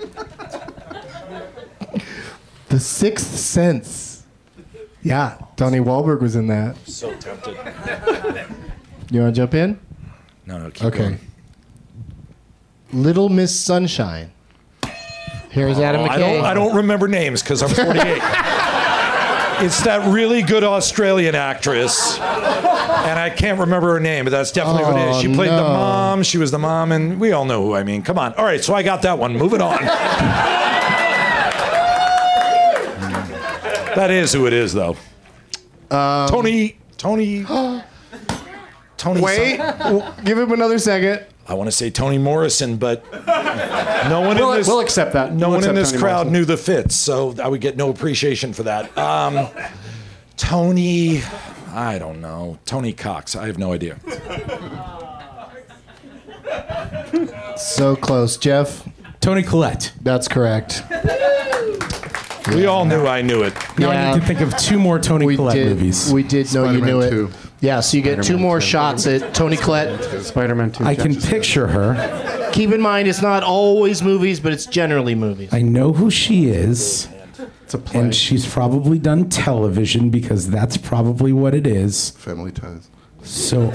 The Sixth Sense. Yeah, Donnie Wahlberg was in that. So tempted. You want to jump in? No, keep Okay. going. Little Miss Sunshine. Here's Adam McKay. I don't remember names because I'm 48. It's that really good Australian actress, and I can't remember her name, but that's definitely what it is. She played the mom. She was the mom, and we all know who I mean. Come on. All right, so I got that one. Moving on. That is who it is, though. Tony. Wait, give him another second. I want to say Toni Morrison, but no one in this. We'll accept that. No We'll one in accept this Toni crowd Morrison. knew the Fits, so I would get no appreciation for that. Tony, I don't know. Tony Cox. I have no idea. So close, Jeff. Tony Collette. That's correct. We all knew I knew it. Now I need to think of 2 more Tony Collette movies. We did know you knew it. Spider-Man 2. Yeah, so you get 2 more shots at Tony Collette. Spider-Man 2. I can picture her. Keep in mind, it's not always movies, but it's generally movies. I know who she is. It's a play. And she's probably done television because that's probably what it is. Family Ties. So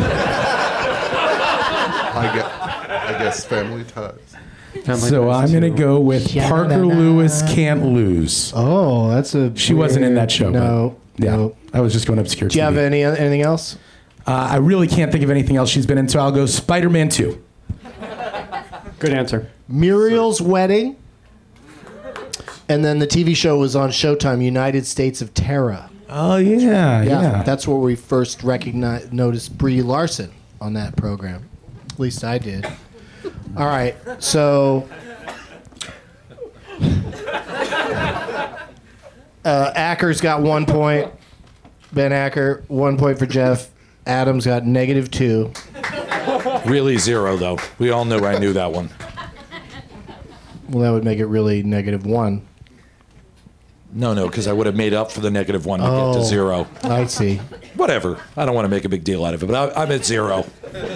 I guess Family Ties. So I'm going to go with Parker Lewis Can't Lose. Oh, that's a. She wasn't in that show. No. But yeah, no. I was just going obscure. Do you have TV. anything else? I really can't think of anything else she's been in, so I'll go Spider-Man 2. Good answer. Muriel's Wedding. And then the TV show was on Showtime, United States of Terror. Oh, yeah. That's where we first noticed Brie Larson on that program. At least I did. All right, so Acker's got 1 point. Ben Acker, 1 point for Jeff. Adam's got -2. Really 0, though. We all knew I knew that one. Well, that would make it really -1. No, because I would have made up for the -1 to get to 0. I see. Whatever. I don't want to make a big deal out of it, but I'm at 0.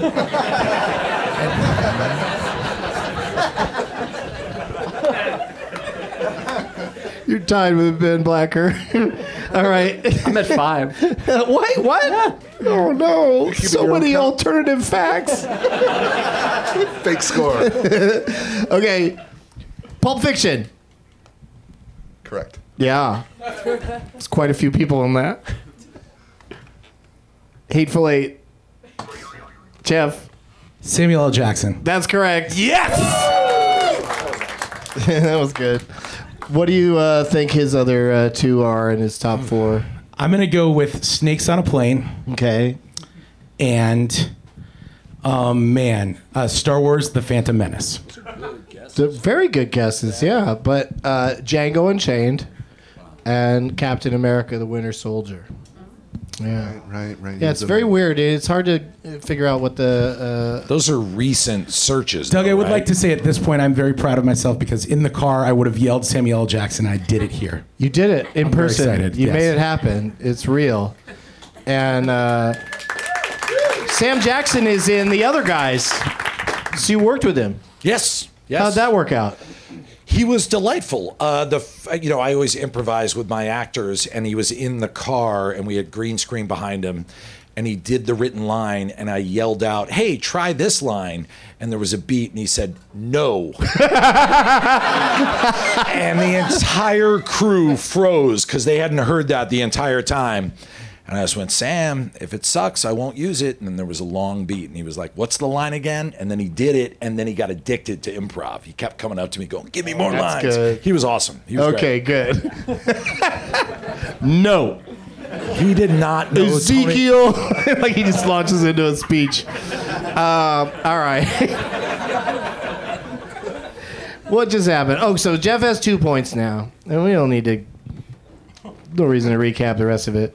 You're tied with Ben Blacker. All right. I'm at 5. Wait, what? Oh, no. So many alternative facts. Fake score. Okay. Pulp Fiction. Correct. Yeah. There's quite a few people in that. Hateful Eight. Jeff. Samuel L. Jackson. That's correct. Yes! That was good. What do you think his other 2 are in his top 4? I'm going to go with Snakes on a Plane. Okay. And, Star Wars: The Phantom Menace. Very good guesses, yeah. But Django Unchained and Captain America: The Winter Soldier. Yeah. Right. Yeah, it's very weird. It's hard to figure out what the... Those are recent searches. Doug, though, I would right? like to say at this point I'm very proud of myself because in the car I would have yelled Samuel L. Jackson. I did it here. You did it in I'm very person. excited, You yes. made it happen. It's real. And Sam Jackson is in The Other Guys. So you worked with him. Yes. How'd that work out? He was delightful. I always improvise with my actors, and he was in the car, and we had green screen behind him, and he did the written line, and I yelled out, "Hey, try this line," and there was a beat, and he said, "No," and the entire crew froze because they hadn't heard that the entire time. And I just went, "Sam, if it sucks, I won't use it." And then there was a long beat, and he was like, "What's the line again?" And then he did it, and then he got addicted to improv. He kept coming up to me going, "Give me more That's lines." good. He was awesome. He was Okay, great. good. No. He did not know Ezekiel. Like he just launches into a speech. All right. What just happened? Oh, so Jeff has 2 points now. And we don't need to... No reason to recap the rest of it.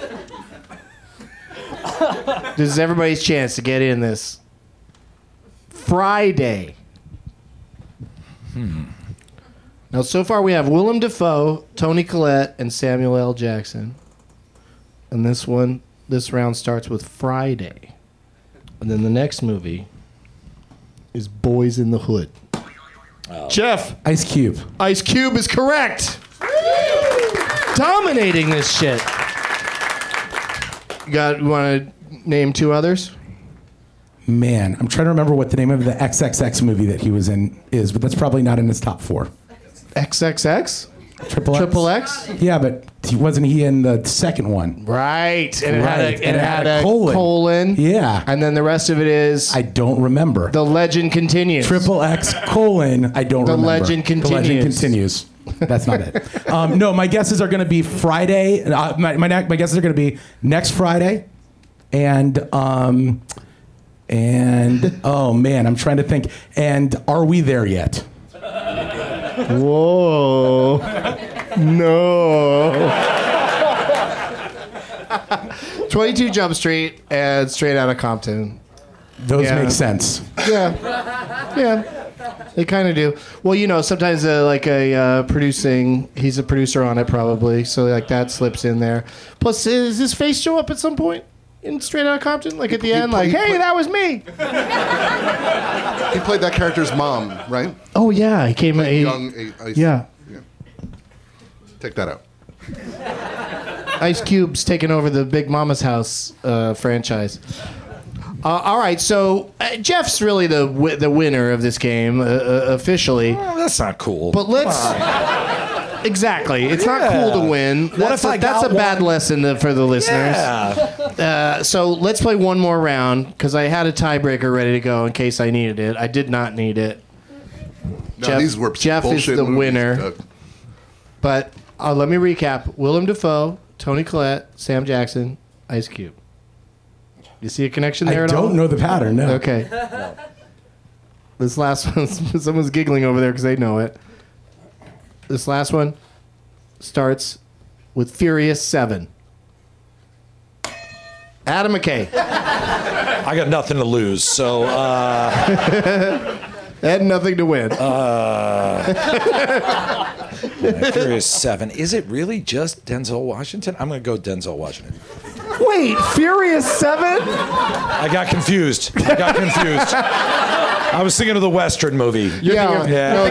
This is everybody's chance to get in this. Friday. Now, so far we have Willem Dafoe, Toni Collette, and Samuel L. Jackson. And this round starts with Friday. And then the next movie is Boys in the Hood. Jeff. Ice Cube. Ice Cube is correct. Dominating this shit. You want to name 2 others? Man, I'm trying to remember what the name of the XXX movie that he was in is, but that's probably not in his top 4. XXX? Triple X? Yeah, but wasn't he in the second one? Right. And Right. it had a colon. Yeah. And then the rest of it is... I don't remember. The legend continues. Triple X colon, I don't remember. Legend continues. The legend continues. That's not it. No, my guesses are going to be Friday. My guesses are going to be next Friday. And oh man, I'm trying to think. And Are We There Yet? Whoa. No. 22 Jump Street and Straight Outta Compton. Those make sense. Yeah. They kind of do. Well, you know, sometimes producing, he's a producer on it probably, so like that slips in there. Plus, does his face show up at some point in Straight Outta Compton? Like at the end, like, hey, that was me. He played that character's mom, right? Oh yeah, he came. Young Ice. Yeah. Take that out. Ice Cube's taking over the Big Mama's House franchise. All right, so Jeff's really the winner of this game officially. Oh, that's not cool. But let's. Exactly. It's not cool to win. That's a bad lesson for the listeners. Yeah. So let's play one more round because I had a tiebreaker ready to go in case I needed it. I did not need it. No, these were Jeff is bullshit the movies, winner. Doug. But let me recap. Willem Dafoe, Toni Collette, Sam Jackson, Ice Cube. You see a connection there I at all? don't know the pattern, no. Okay. This last one, someone's giggling over there because they know it. This last one starts with Furious 7. Adam McKay. I got nothing to lose, so... And nothing to win. Furious 7. Is it really just Denzel Washington? I'm going to go Denzel Washington. Wait, Furious 7? I got confused. I was thinking of the Western movie. No,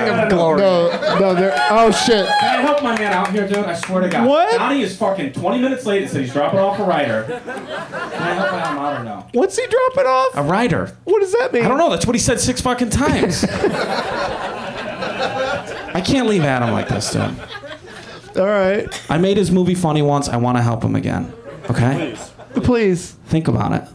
oh shit. Can I help my man out here, dude? I swear to God. What? Donnie is fucking 20 minutes late and said he's dropping off a rider. Can I help him out or no? What's he dropping off? A rider. What does that mean? I don't know. That's what he said 6 fucking times. I can't leave Adam like this, dude. All right. I made his movie funny once. I want to help him again. Okay? Please. Think about it.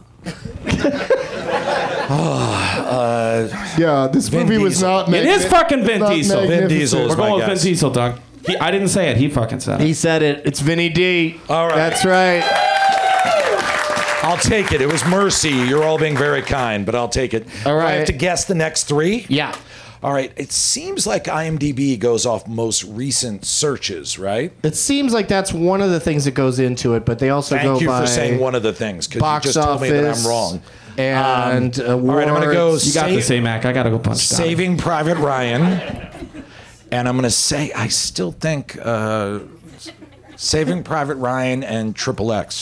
Yeah, this movie was not. It is fucking Vin Diesel. Vin Diesel is We're going my with Vin guess. Diesel, Doug. I didn't say it. He fucking said it. He said it. It's Vinny D. All right. That's right. I'll take it. It was mercy. You're all being very kind, but I'll take it. All right. I have to guess the next 3? Yeah. All right. It seems like IMDb goes off most recent searches, right? It seems like that's one of the things that goes into it, but they also go Thank you by for saying one of the things, because you box just told me that I'm office wrong. and all right, I'm going to go You got this, A-Mac. I got to go punch Donnie. Saving Private Ryan. And I'm going to say, I still think Saving Private Ryan and Triple X.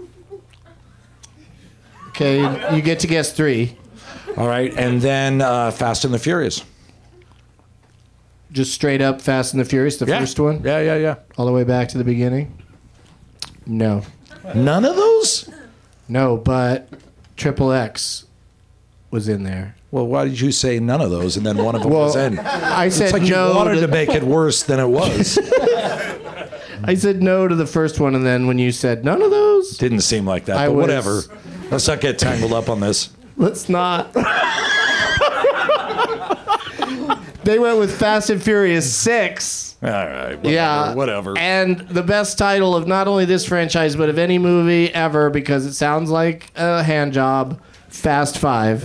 Okay, you get to guess 3. All right, and then Fast and the Furious. Just straight up Fast and the Furious, the first one? Yeah. All the way back to the beginning? No. None of those? No, but Triple X was in there. Well, why did you say none of those and then one of them was in? I said it's like no. you wanted to make it worse than it was. I said no to the first one, and then when you said none of those, Didn't seem like that, but whatever. Let's not get tangled up on this. let's not. They went with Fast and Furious 6. All right, whatever. And the best title of not only this franchise, but of any movie ever, because it sounds like a hand job, Fast 5.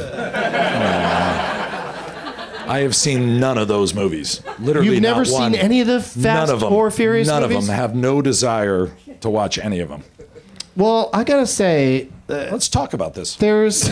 I have seen none of those movies. Literally, You've never not one. seen any of the Fast None of them. or Furious None movies? of them. Have no desire to watch any of them. Well, I gotta say, Let's talk about this. there's...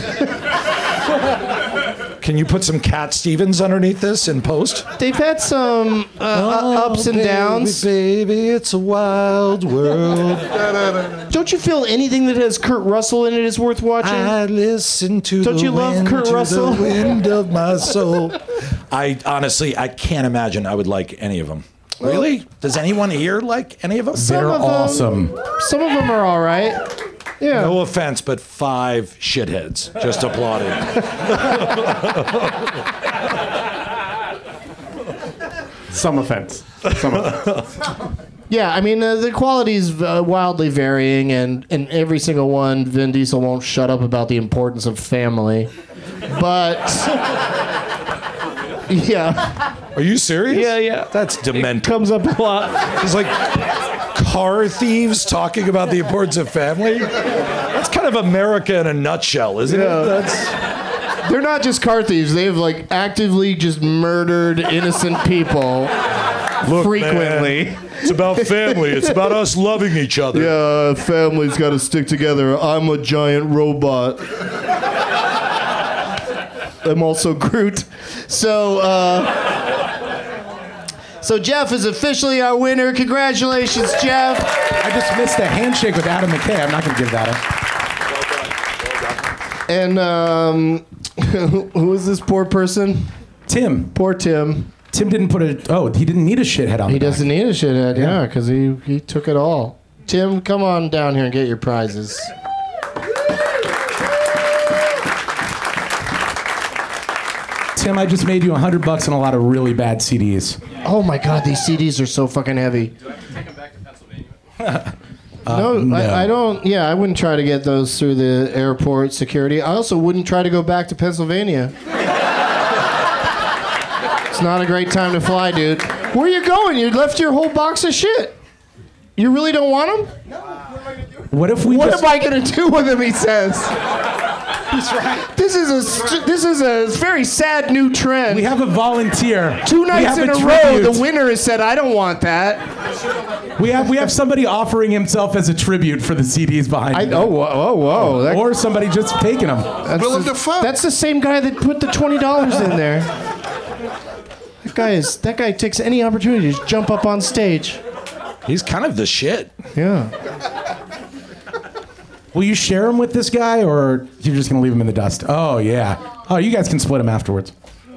Can you put some Cat Stevens underneath this in post? They've had some ups and downs. Baby, it's a wild world. Don't you feel anything that has Kurt Russell in it is worth watching? I listen to Don't the you love wind, Kurt to Russell? the wind of my soul. I honestly, I can't imagine I would like any of them. Really? Does anyone here like any of them? They're awesome. Some of them are all right. Yeah. No offense, but 5 shitheads just applauding. Some offense. Yeah, I mean, the quality is wildly varying, and in every single one, Vin Diesel won't shut up about the importance of family. But, yeah. Are you serious? Yeah. That's demented. Comes up a lot. It's like car thieves talking about the importance of family. That's kind of America in a nutshell, isn't it? They're not just car thieves. They've, like, actively just murdered innocent people frequently. Man, it's about family. It's about us loving each other. Yeah, family's got to stick together. I'm a giant robot. I'm also Groot. So Jeff is officially our winner. Congratulations, Jeff. I just missed a handshake with Adam McKay. I'm not going to give that up. And who is this poor person? Tim. Poor Tim. Tim didn't put he didn't need a shithead on He the back. doesn't need a shithead, yeah, because he took it all. Tim, come on down here and get your prizes. Tim, I just made you $100 and a lot of really bad CDs. Oh my God, these CDs are so fucking heavy. Do I have to take them back to Pennsylvania? No. I don't. Yeah, I wouldn't try to get those through the airport security. I also wouldn't try to go back to Pennsylvania. It's not a great time to fly, dude. Where are you going? You left your whole box of shit. You really don't want them? No. What if we? What am I gonna do with them? He says. He's right. This is a very sad new trend. We have a volunteer. 2 nights in a row, the winner has said, "I don't want that." We have somebody offering himself as a tribute for the CDs behind you. Whoa. Or somebody just taking them. Willem Dafoe. That's the same guy that put the $20 in there. That guy takes any opportunity to jump up on stage. He's kind of the shit. Yeah. Will you share him with this guy, or you're just gonna leave him in the dust? Oh yeah. Oh, you guys can split him afterwards.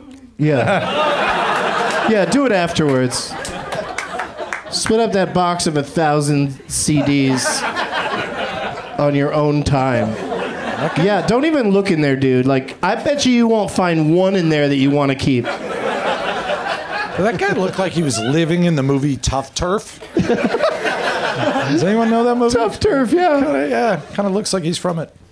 Yeah. Yeah, do it afterwards. Split up that box of 1,000 CDs on your own time. Okay. Yeah, don't even look in there, dude. Like, I bet you won't find one in there that you want to keep. Well, that guy looked like he was living in the movie Tough Turf. Does anyone know that movie? Tough Turf, yeah. Kind of looks like he's from it.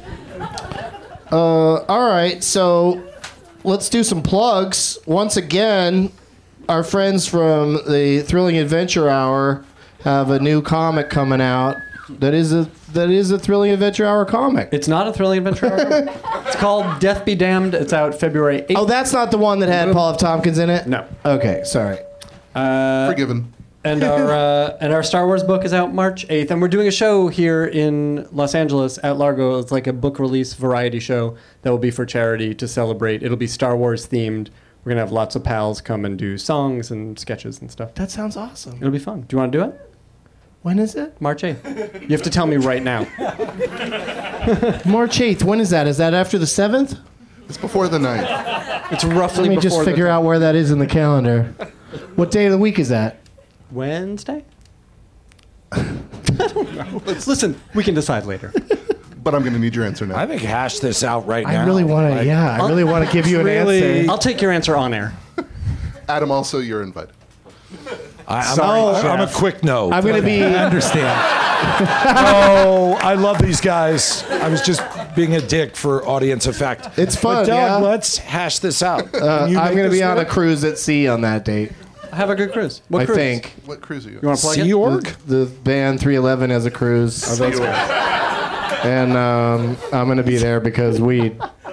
All right, so let's do some plugs. Once again, our friends from the Thrilling Adventure Hour have a new comic coming out. That is a Thrilling Adventure Hour comic. It's not a Thrilling Adventure Hour. It's called Death Be Damned. It's out February 8th. Oh, that's not the one that had Paul F. Tompkins in it? No. Okay, sorry. Forgiven. And our Star Wars book is out March 8th. And we're doing a show here in Los Angeles at Largo. It's like a book release variety show that will be for charity to celebrate. It'll be Star Wars themed. We're going to have lots of pals come and do songs and sketches and stuff. That sounds awesome. It'll be fun. Do you want to do it? When is it? March 8th. You have to tell me right now. March 8th. When is that? Is that after the 7th? It's before the 9th. It's roughly Let me before just figure out where that is in the calendar. What day of the week is that? Wednesday? I don't know. Listen, we can decide later. But I'm going to need your answer now. I think hash this out right now. I really want to. I really want to give you an answer. I'll take your answer on air. Adam, also, you're invited. I'm a quick no. I'm going to be. I understand. Oh, I love these guys. I was just being a dick for audience effect. It's fun, but Doug, yeah. let's hash this out. I'm going to be on a cruise at sea on that date. Have a good cruise. What cruise? I think. What cruise are you? You want to plug Sea it? Org? The band 311 has a cruise. Sea Org. And I'm going to be there because weed.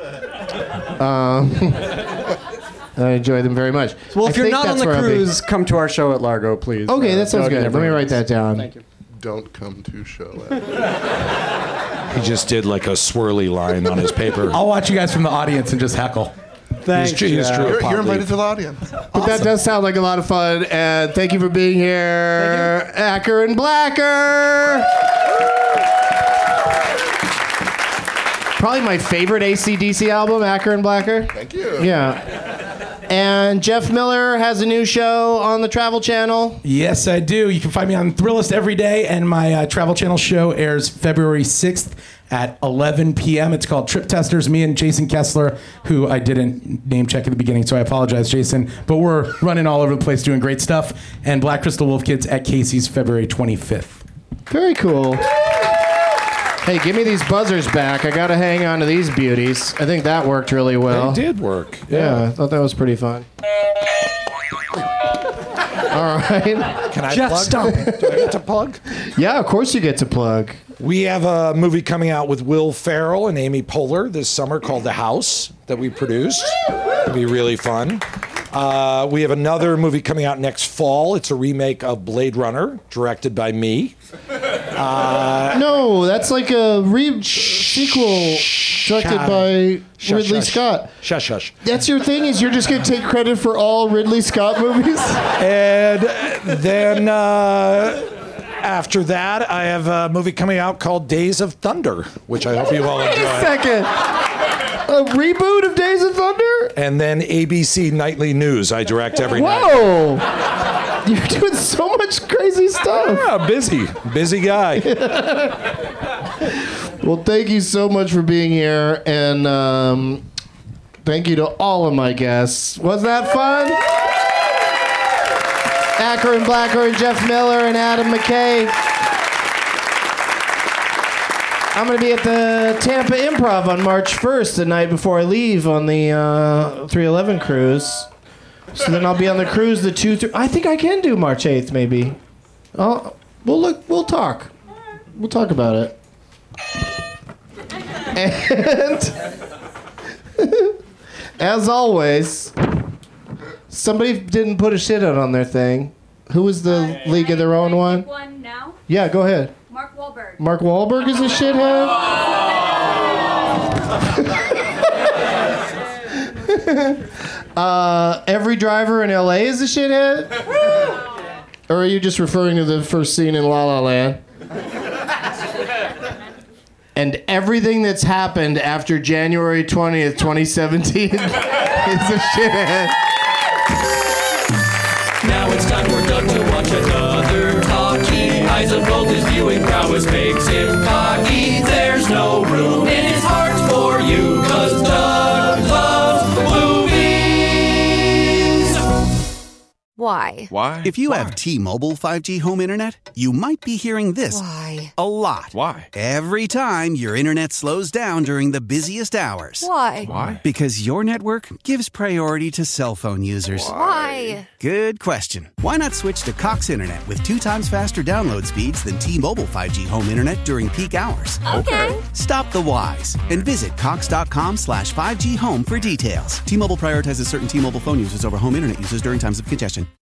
I enjoy them very much. Well, if I you're think not on that's the where I'll be. cruise, come to our show at Largo, please. Okay, that sounds Doug good. and Let me everyone write that down. Thank you. Don't come to show. He just did like a swirly line on his paper. I'll watch you guys from the audience and just heckle. Thanks. You're invited to the audience. But that does sound like a lot of fun, and thank you for being here, Acker and Blacker. Probably my favorite AC/DC album, Acker and Blacker. Thank you. Yeah. And Jeff Miller has a new show on the Travel Channel. Yes, I do. You can find me on Thrillist every day, and my Travel Channel show airs February 6th at 11 p.m. It's called Trip Testers. Me and Jason Kessler, who I didn't name check at the beginning, so I apologize, Jason. But we're running all over the place doing great stuff. And Black Crystal Wolf Kids at Casey's February 25th. Very cool. Hey, give me these buzzers back. I got to hang on to these beauties. I think that worked really well. It did work. Yeah, I thought that was pretty fun. All right. Can I Jeff, plug? stop it. Do I get to plug? Yeah, of course you get to plug. We have a movie coming out with Will Ferrell and Amy Poehler this summer called The House that we produced. It'll be really fun. We have another movie coming out next fall. It's a remake of Blade Runner, directed by me. No, that's like a sequel directed by Ridley Scott. Shush. That's your thing, is you're just going to take credit for all Ridley Scott movies? And then after that, I have a movie coming out called Days of Thunder, which I hope you all enjoy. Wait a second. A reboot of Days of Thunder? And then ABC Nightly News. I direct every night. Whoa! You're doing so much crazy stuff. Yeah, busy guy. Well, thank you so much for being here, and thank you to all of my guests. Was that fun? Acker and Blacker and Jeff Miller and Adam McKay. I'm going to be at the Tampa Improv on March 1st, the night before I leave on the 311 cruise. So then I'll be on the cruise the 2 I think I can do March 8th, maybe. We'll talk. We'll talk about it. And as always, somebody didn't put a shit out on their thing. Who was the League of Their Own one? One now. Yeah, go ahead. Mark Wahlberg. Mark Wahlberg is a shithead? Every driver in LA is a shithead? Or are you just referring to the first scene in La La Land? And everything that's happened after January 20th, 2017 is a shithead. Now it's time for Doug to watch another talkie. Eyes of gold, his viewing prowess makes him cocky. There's no room in his heart for you, 'cause Doug loves movies. Why? Why? If you have T-Mobile 5G home internet, you might be hearing this Why? a lot. Why? Every time your internet slows down during the busiest hours. Why? Why? Because your network gives priority to cell phone users. Why? Good question. Why not switch to Cox Internet with 2 times faster download speeds than T-Mobile 5G home internet during peak hours? Okay. Stop the whys and visit cox.com/5G home for details. T-Mobile prioritizes certain T-Mobile phone users over home internet users during times of congestion.